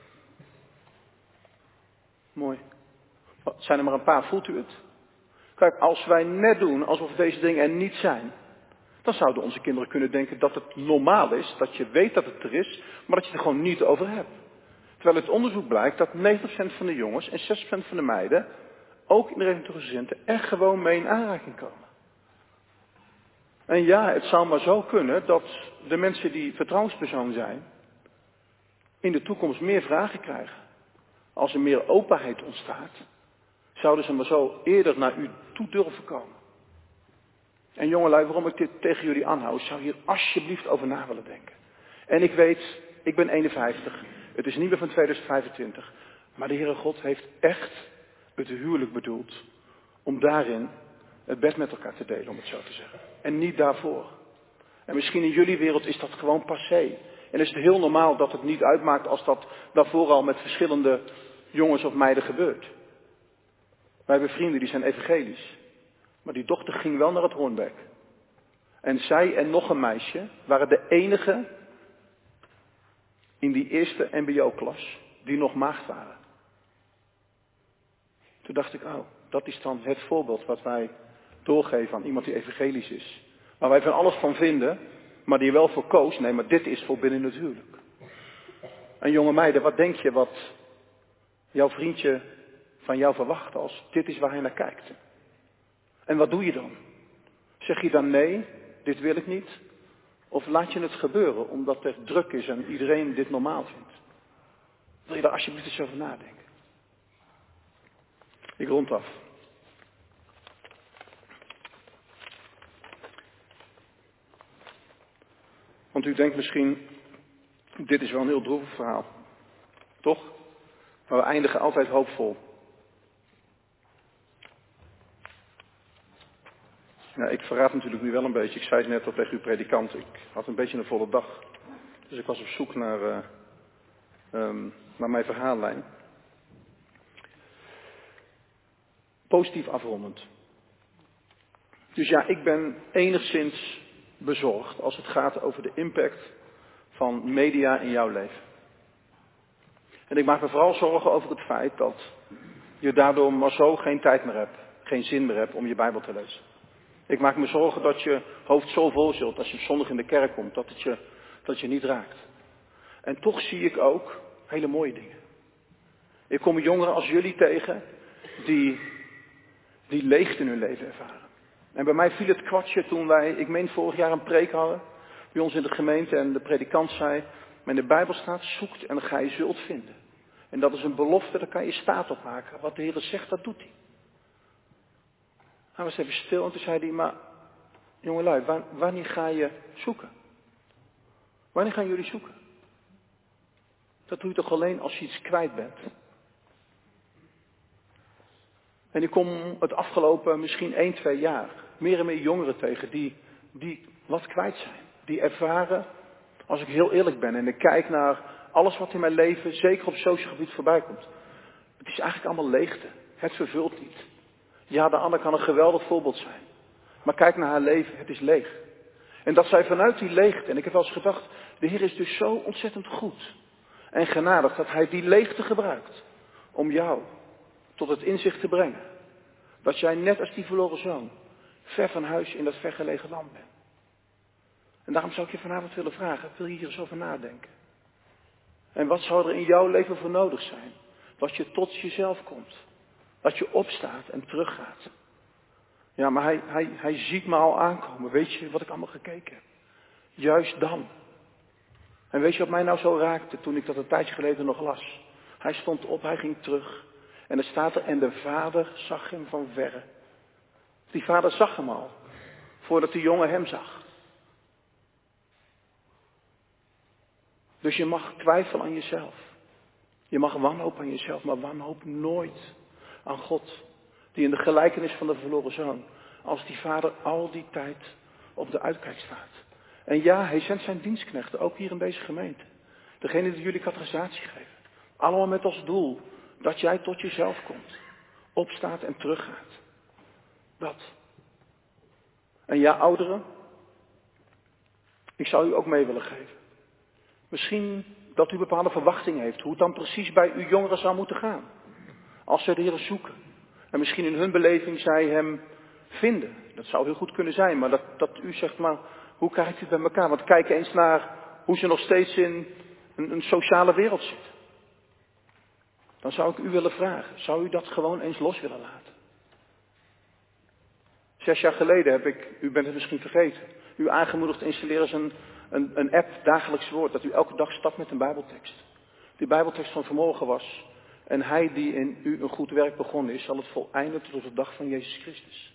Mooi. Zijn er maar een paar, voelt u het? Kijk, als wij net doen alsof deze dingen er niet zijn, dan zouden onze kinderen kunnen denken dat het normaal is, dat je weet dat het er is, maar dat je het er gewoon niet over hebt. Terwijl het onderzoek blijkt dat negentig procent van de jongens en zestig procent van de meiden, ook in de reformatorische gezinten, echt gewoon mee in aanraking komen. En ja, het zou maar zo kunnen dat de mensen die vertrouwenspersoon zijn, in de toekomst meer vragen krijgen. Als er meer openheid ontstaat, zouden ze maar zo eerder naar u toe durven komen. En jongelui, waarom ik dit tegen jullie aanhoud, zou hier alsjeblieft over na willen denken. En ik weet, ik ben eenenvijftig, het is niet meer van tweeduizend vijfentwintig, maar de Heere God heeft echt het huwelijk bedoeld om daarin het bed met elkaar te delen, om het zo te zeggen. En niet daarvoor. En misschien in jullie wereld is dat gewoon passé. En is het heel normaal dat het niet uitmaakt als dat daarvoor al met verschillende jongens of meiden gebeurt. Wij hebben vrienden die zijn evangelisch. Maar die dochter ging wel naar het Hoornbek. En zij en nog een meisje waren de enige in die eerste M B O-klas die nog maagd waren. Toen dacht ik, oh, dat is dan het voorbeeld wat wij doorgeven aan iemand die evangelisch is. Waar wij van alles van vinden, maar die wel voor koos. Nee, maar dit is voor binnen het huwelijk. En jonge meiden, wat denk je wat jouw vriendje van jou verwacht als dit is waar hij naar kijkt? En wat doe je dan? Zeg je dan nee, dit wil ik niet? Of laat je het gebeuren omdat er druk is en iedereen dit normaal vindt? Wil je daar alsjeblieft eens over nadenken? Ik rond af. Want u denkt misschien, dit is wel een heel droevig verhaal. Toch? Maar we eindigen altijd hoopvol. Ja, ik verraad natuurlijk nu wel een beetje. Ik zei het net al tegen uw predikant. Ik had een beetje een volle dag. Dus ik was op zoek naar, uh, um, naar mijn verhaallijn. Positief afrondend. Dus ja, ik ben enigszins bezorgd als het gaat over de impact van media in jouw leven. En ik maak me vooral zorgen over het feit dat je daardoor maar zo geen tijd meer hebt, geen zin meer hebt om je Bijbel te lezen. Ik maak me zorgen dat je hoofd zo vol zult als je op zondag in de kerk komt, dat het je, dat je niet raakt. En toch zie ik ook hele mooie dingen. Ik kom jongeren als jullie tegen die, die leegte in hun leven ervaren. En bij mij viel het kwartje toen wij, ik meen vorig jaar een preek hadden, bij ons in de gemeente en de predikant zei, maar in de Bijbel staat, zoekt en ga je zult vinden. En dat is een belofte, daar kan je staat op maken. Wat de Heer zegt, dat doet hij. Hij was even stil en toen zei hij, maar jongelui, wanneer ga je zoeken? Wanneer gaan jullie zoeken? Dat doe je toch alleen als je iets kwijt bent? En ik kom het afgelopen misschien één, twee jaar meer en meer jongeren tegen die, die wat kwijt zijn. Die ervaren, als ik heel eerlijk ben en ik kijk naar alles wat in mijn leven, zeker op sociaal gebied voorbij komt. Het is eigenlijk allemaal leegte. Het vervult niet. Ja, de Anne kan een geweldig voorbeeld zijn. Maar kijk naar haar leven, het is leeg. En dat zij vanuit die leegte, en ik heb wel eens gedacht, de Heer is dus zo ontzettend goed en genadig dat hij die leegte gebruikt om jou tot het inzicht te brengen. Dat jij net als die verloren zoon ver van huis in dat vergelegen land bent. En daarom zou ik je vanavond willen vragen, wil je hier eens over nadenken? En wat zou er in jouw leven voor nodig zijn? Dat je tot jezelf komt. Dat je opstaat en teruggaat. Ja, maar hij, hij, hij ziet me al aankomen. Weet je wat ik allemaal gekeken heb? Juist dan. En weet je wat mij nou zo raakte toen ik dat een tijdje geleden nog las? Hij stond op, hij ging terug. En er staat er, en de vader zag hem van verre. Die vader zag hem al. Voordat die jongen hem zag. Dus je mag twijfelen aan jezelf. Je mag wanhopen aan jezelf, maar wanhoop nooit aan God. Die in de gelijkenis van de verloren zoon, als die vader al die tijd op de uitkijk staat. En ja, hij zendt zijn dienstknechten, ook hier in deze gemeente. Degene die jullie catechisatie geven. Allemaal met als doel dat jij tot jezelf komt. Opstaat en teruggaat. Dat. En ja, ouderen, ik zou u ook mee willen geven. Misschien dat u bepaalde verwachtingen heeft, hoe het dan precies bij uw jongeren zou moeten gaan. Als ze de Heer zoeken. En misschien in hun beleving zij hem vinden. Dat zou heel goed kunnen zijn, maar dat, dat u zegt, maar hoe krijgt u het bij elkaar? Want kijk eens naar hoe ze nog steeds in een, een sociale wereld zitten. Dan zou ik u willen vragen, zou u dat gewoon eens los willen laten? Zes jaar geleden heb ik, u bent het misschien vergeten, u aangemoedigd te installeren als een, een, een app, dagelijks woord, dat u elke dag stapt met een bijbeltekst. Die bijbeltekst van vanmorgen was, en hij die in u een goed werk begonnen is, zal het voleinden tot op de dag van Jezus Christus.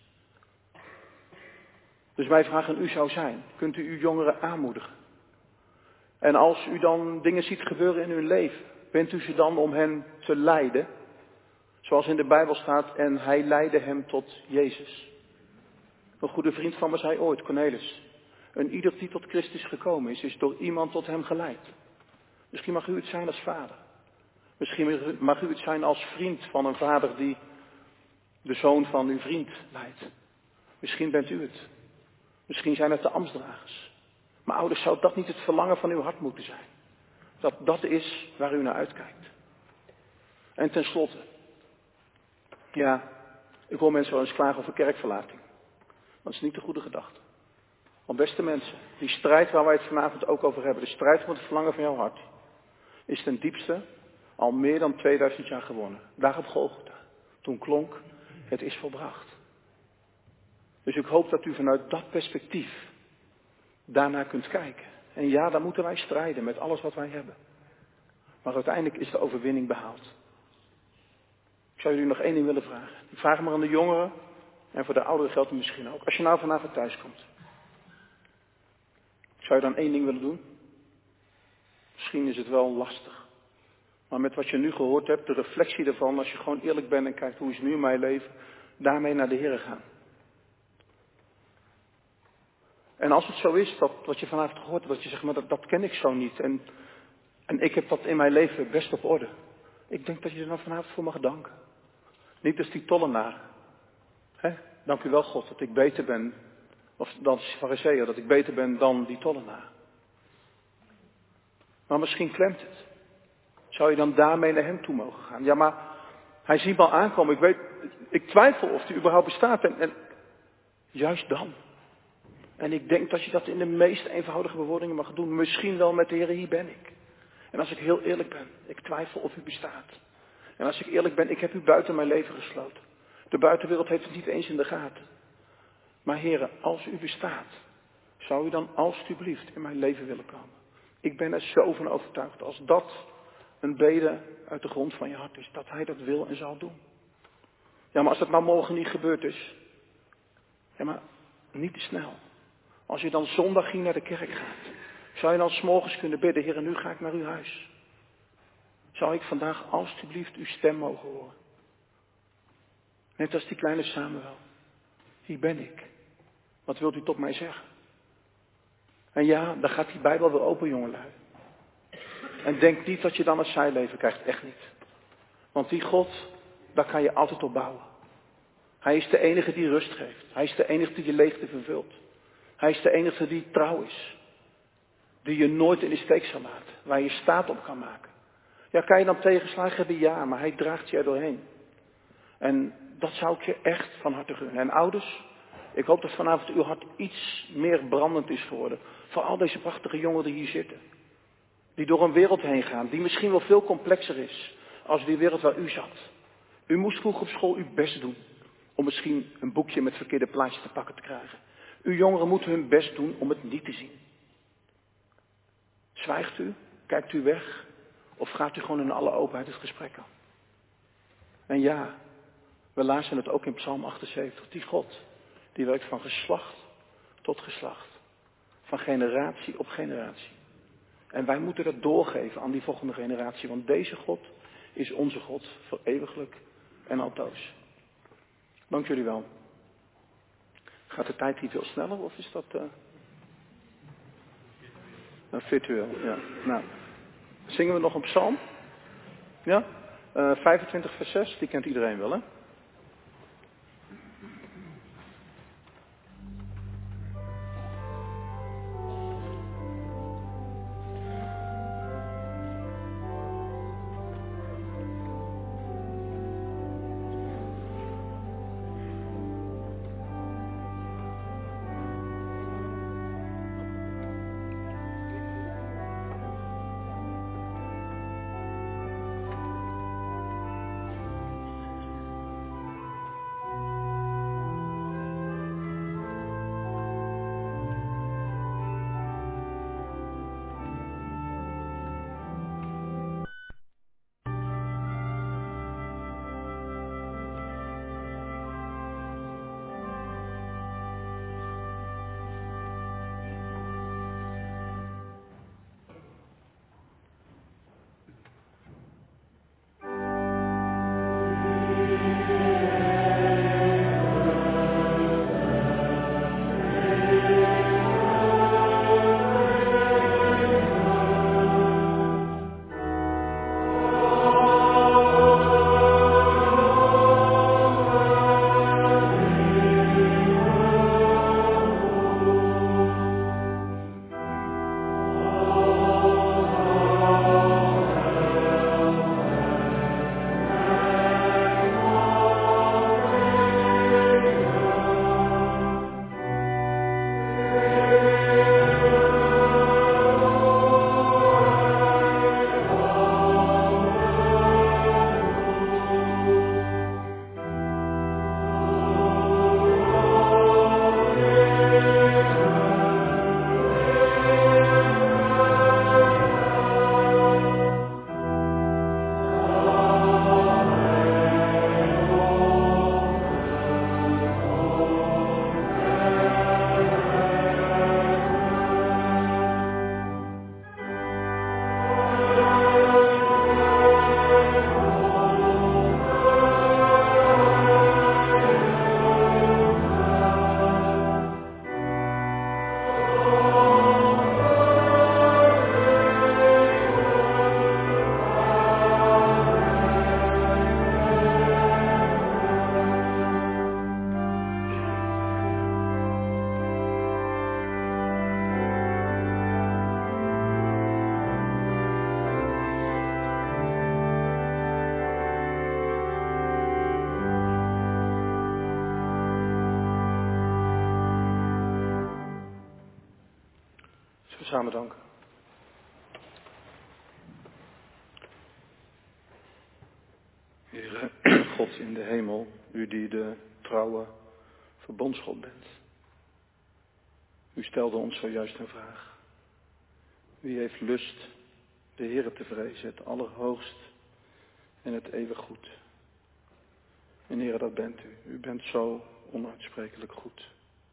Dus mijn vraag aan u zou zijn, kunt u uw jongeren aanmoedigen? En als u dan dingen ziet gebeuren in hun leven, bent u ze dan om hen te leiden? Zoals in de Bijbel staat, en hij leidde hem tot Jezus. Een goede vriend van me zei ooit, Cornelis, een ieder die tot Christus gekomen is, is door iemand tot hem geleid. Misschien mag u het zijn als vader. Misschien mag u het zijn als vriend van een vader die de zoon van uw vriend leidt. Misschien bent u het. Misschien zijn het de ambtsdragers. Maar ouders, zou dat niet het verlangen van uw hart moeten zijn? Dat dat is waar u naar uitkijkt. En tenslotte. Ja, ik hoor mensen wel eens klagen over kerkverlating. Dat is niet de goede gedachte. Want beste mensen, die strijd waar wij het vanavond ook over hebben, de strijd om het verlangen van jouw hart, is ten diepste al meer dan tweeduizend jaar gewonnen. Daar op Golgotha. Toen klonk, het is volbracht. Dus ik hoop dat u vanuit dat perspectief daarnaar kunt kijken. En ja, dan moeten wij strijden met alles wat wij hebben. Maar uiteindelijk is de overwinning behaald. Ik zou jullie nog één ding willen vragen. Ik vraag maar aan de jongeren en voor de ouderen geldt het misschien ook. Als je nou vanavond thuis komt. Zou je dan één ding willen doen? Misschien is het wel lastig. Maar met wat je nu gehoord hebt, de reflectie ervan, als je gewoon eerlijk bent en kijkt hoe is nu mijn leven, daarmee naar de Heer gaan. En als het zo is, dat wat je vanavond gehoord hebt, dat je zegt, maar dat, dat ken ik zo niet. En, en ik heb dat in mijn leven best op orde. Ik denk dat je er dan vanavond voor mag danken. Niet als die tollenaar. Hè? Dank u wel God dat ik beter ben, of dan de Farizeeër, dat ik beter ben dan die tollenaar. Maar misschien klemt het. Zou je dan daarmee naar hem toe mogen gaan? Ja, maar hij ziet me al aankomen. Ik weet, ik twijfel of hij überhaupt bestaat. En, en juist dan. En ik denk dat je dat in de meest eenvoudige bewoordingen mag doen. Misschien wel met de Heer, hier ben ik. En als ik heel eerlijk ben, ik twijfel of u bestaat. En als ik eerlijk ben, ik heb u buiten mijn leven gesloten. De buitenwereld heeft het niet eens in de gaten. Maar Heer, als u bestaat, zou u dan alstublieft in mijn leven willen komen? Ik ben er zo van overtuigd, als dat een bede uit de grond van je hart is, dat hij dat wil en zal doen. Ja, maar als dat nou morgen niet gebeurd is, ja, maar niet te snel. Als je dan zondag hier naar de kerk gaat, zou je dan 's morgens kunnen bidden, Heer, nu ga ik naar uw huis. Zou ik vandaag alstublieft uw stem mogen horen? Net als die kleine Samuel. Hier ben ik. Wat wilt u tot mij zeggen? En ja, dan gaat die Bijbel weer open, jongelui. En denk niet dat je dan een saai leven krijgt. Echt niet. Want die God, daar kan je altijd op bouwen. Hij is de enige die rust geeft. Hij is de enige die je leegte vervult. Hij is de enige die trouw is. Die je nooit in de steek zal laten. Waar je staat op kan maken. Ja, kan je dan tegenslagen hebben? Ja, maar hij draagt je er doorheen. En dat zou ik je echt van harte gunnen. En ouders, ik hoop dat vanavond uw hart iets meer brandend is geworden. Voor al deze prachtige jongeren die hier zitten. Die door een wereld heen gaan, die misschien wel veel complexer is als die wereld waar u zat. U moest vroeger op school uw best doen om misschien een boekje met verkeerde plaatjes te pakken te krijgen. Uw jongeren moeten hun best doen om het niet te zien. Zwijgt u? Kijkt u weg? Of gaat u gewoon in alle openheid het gesprek aan? En ja, we lazen het ook in Psalm achtenzeventig. Die God, die werkt van geslacht tot geslacht. Van generatie op generatie. En wij moeten dat doorgeven aan die volgende generatie. Want deze God is onze God voor eeuwiglijk en altoos. Dank jullie wel. Gaat de tijd hier veel sneller of is dat... Uh... Nou, virtueel, ja. Nou, zingen we nog een psalm? Ja? Uh, vijfentwintig vers zes, die kent iedereen wel, hè? Samen danken. Heere, God in de hemel, u die de trouwe verbondsgod bent. U stelde ons zojuist een vraag. Wie heeft lust de Heere te vrezen, het allerhoogst en het eeuwig goed? En Heere, dat bent u. U bent zo onuitsprekelijk goed.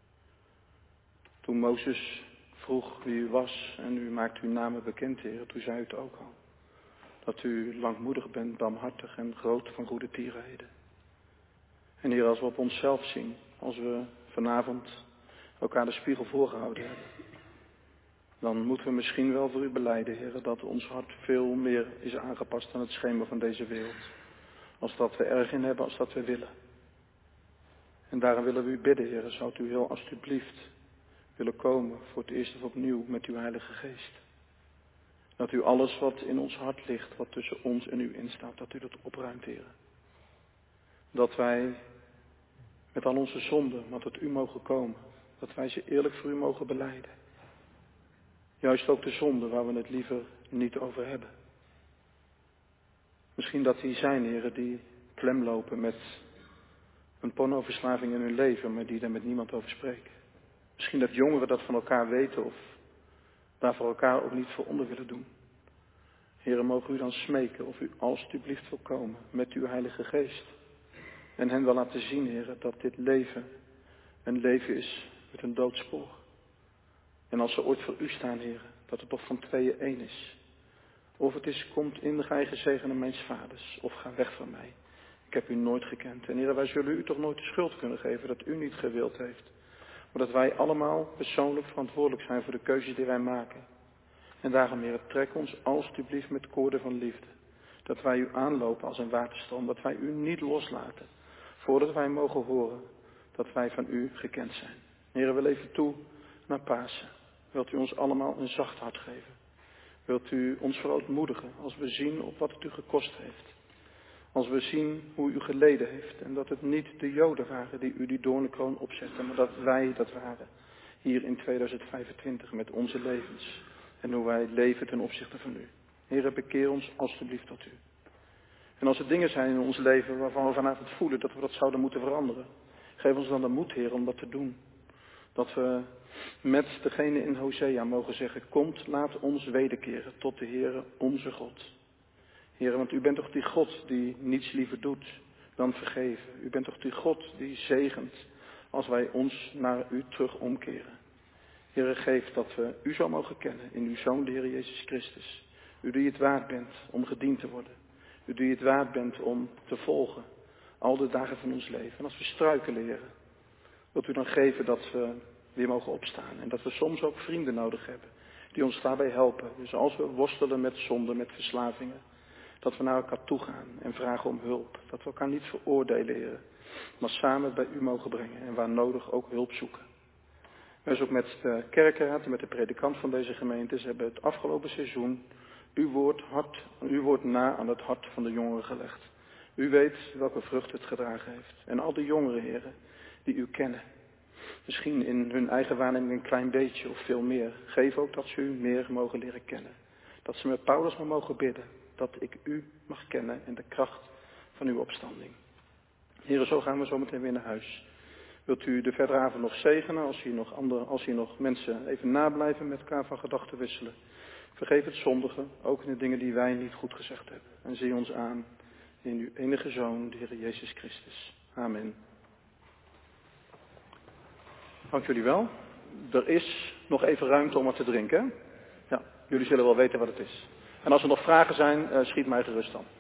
Toen Mozes vroeg wie u was en u maakt uw namen bekend, Heer, toen zei u het ook al. Dat u langmoedig bent, barmhartig en groot van goede tierheden. En Heer, als we op onszelf zien, als we vanavond elkaar de spiegel voorgehouden hebben, dan moeten we misschien wel voor u belijden, Heer, dat ons hart veel meer is aangepast aan het schema van deze wereld. Als dat we erg in hebben, als dat we willen. En daarom willen we u bidden, Heer, zou u heel alstublieft willen komen voor het eerst of opnieuw met uw Heilige Geest. Dat u alles wat in ons hart ligt, wat tussen ons en u instaat, dat u dat opruimt, Heer. Dat wij met al onze zonden, maar tot u mogen komen. Dat wij ze eerlijk voor u mogen belijden. Juist ook de zonden waar we het liever niet over hebben. Misschien dat die zijn, heren, die klem lopen met een pornoverslaving in hun leven, maar die daar met niemand over spreken. Misschien dat jongeren dat van elkaar weten of daar voor elkaar ook niet voor onder willen doen. Heren, mogen u dan smeken of u alstublieft wil komen met uw Heilige Geest. En hen wel laten zien, heren, dat dit leven een leven is met een doodspoor. En als ze ooit voor u staan, heren, dat het toch van tweeën één is. Of het is, komt in de eigen zegen mijns vaders, of ga weg van mij. Ik heb u nooit gekend. En heren, wij zullen u toch nooit de schuld kunnen geven dat u niet gewild heeft. Maar dat wij allemaal persoonlijk verantwoordelijk zijn voor de keuzes die wij maken. En daarom, heren, trek ons alstublieft met koorden van liefde. Dat wij u aanlopen als een waterstroom. Dat wij u niet loslaten. Voordat wij mogen horen dat wij van u gekend zijn. Heren, we leven toe naar Pasen. Wilt u ons allemaal een zacht hart geven. Wilt u ons verootmoedigen als we zien op wat het u gekost heeft. Als we zien hoe u geleden heeft. En dat het niet de Joden waren die u die doornenkroon opzetten. Maar dat wij dat waren. Hier in tweeduizend vijfentwintig met onze levens. En hoe wij leven ten opzichte van u. Heren, bekeer ons alstublieft tot u. En als er dingen zijn in ons leven waarvan we vanavond voelen dat we dat zouden moeten veranderen. Geef ons dan de moed, Heer, om dat te doen. Dat we met degene in Hosea mogen zeggen, komt, laat ons wederkeren tot de Heere, onze God. Heer, want u bent toch die God die niets liever doet dan vergeven. U bent toch die God die zegent als wij ons naar u terug omkeren. Heer, geef dat we u zo mogen kennen in uw Zoon, de Heer Jezus Christus. U die het waard bent om gediend te worden. U die het waard bent om te volgen. Al de dagen van ons leven. En als we struikelen, Heer, wilt u dan geven dat we weer mogen opstaan. En dat we soms ook vrienden nodig hebben. Die ons daarbij helpen. Dus als we worstelen met zonde, met verslavingen. Dat we naar elkaar toe gaan en vragen om hulp. Dat we elkaar niet veroordelen, Heer. Maar samen bij u mogen brengen. En waar nodig ook hulp zoeken. Dus ook met de kerkenraad en met de predikant van deze gemeente. Ze hebben het afgelopen seizoen uw woord, hart, uw woord na aan het hart van de jongeren gelegd. U weet welke vrucht het gedragen heeft. En al die jongeren, heren, die u kennen. Misschien in hun eigen waarneming een klein beetje of veel meer. Geef ook dat ze u meer mogen leren kennen. Dat ze met Paulus maar mogen bidden. Dat ik u mag kennen in de kracht van uw opstanding. Heren, zo gaan we zo meteen weer naar huis. Wilt u de verdere avond nog zegenen als hier nog, andere, als hier nog mensen even nablijven met elkaar van gedachten wisselen. Vergeef het zondige, ook in de dingen die wij niet goed gezegd hebben. En zie ons aan in uw enige Zoon, de Heer Jezus Christus. Amen. Dank jullie wel. Er is nog even ruimte om wat te drinken. Ja, jullie zullen wel weten wat het is. En als er nog vragen zijn, schiet mij gerust dan.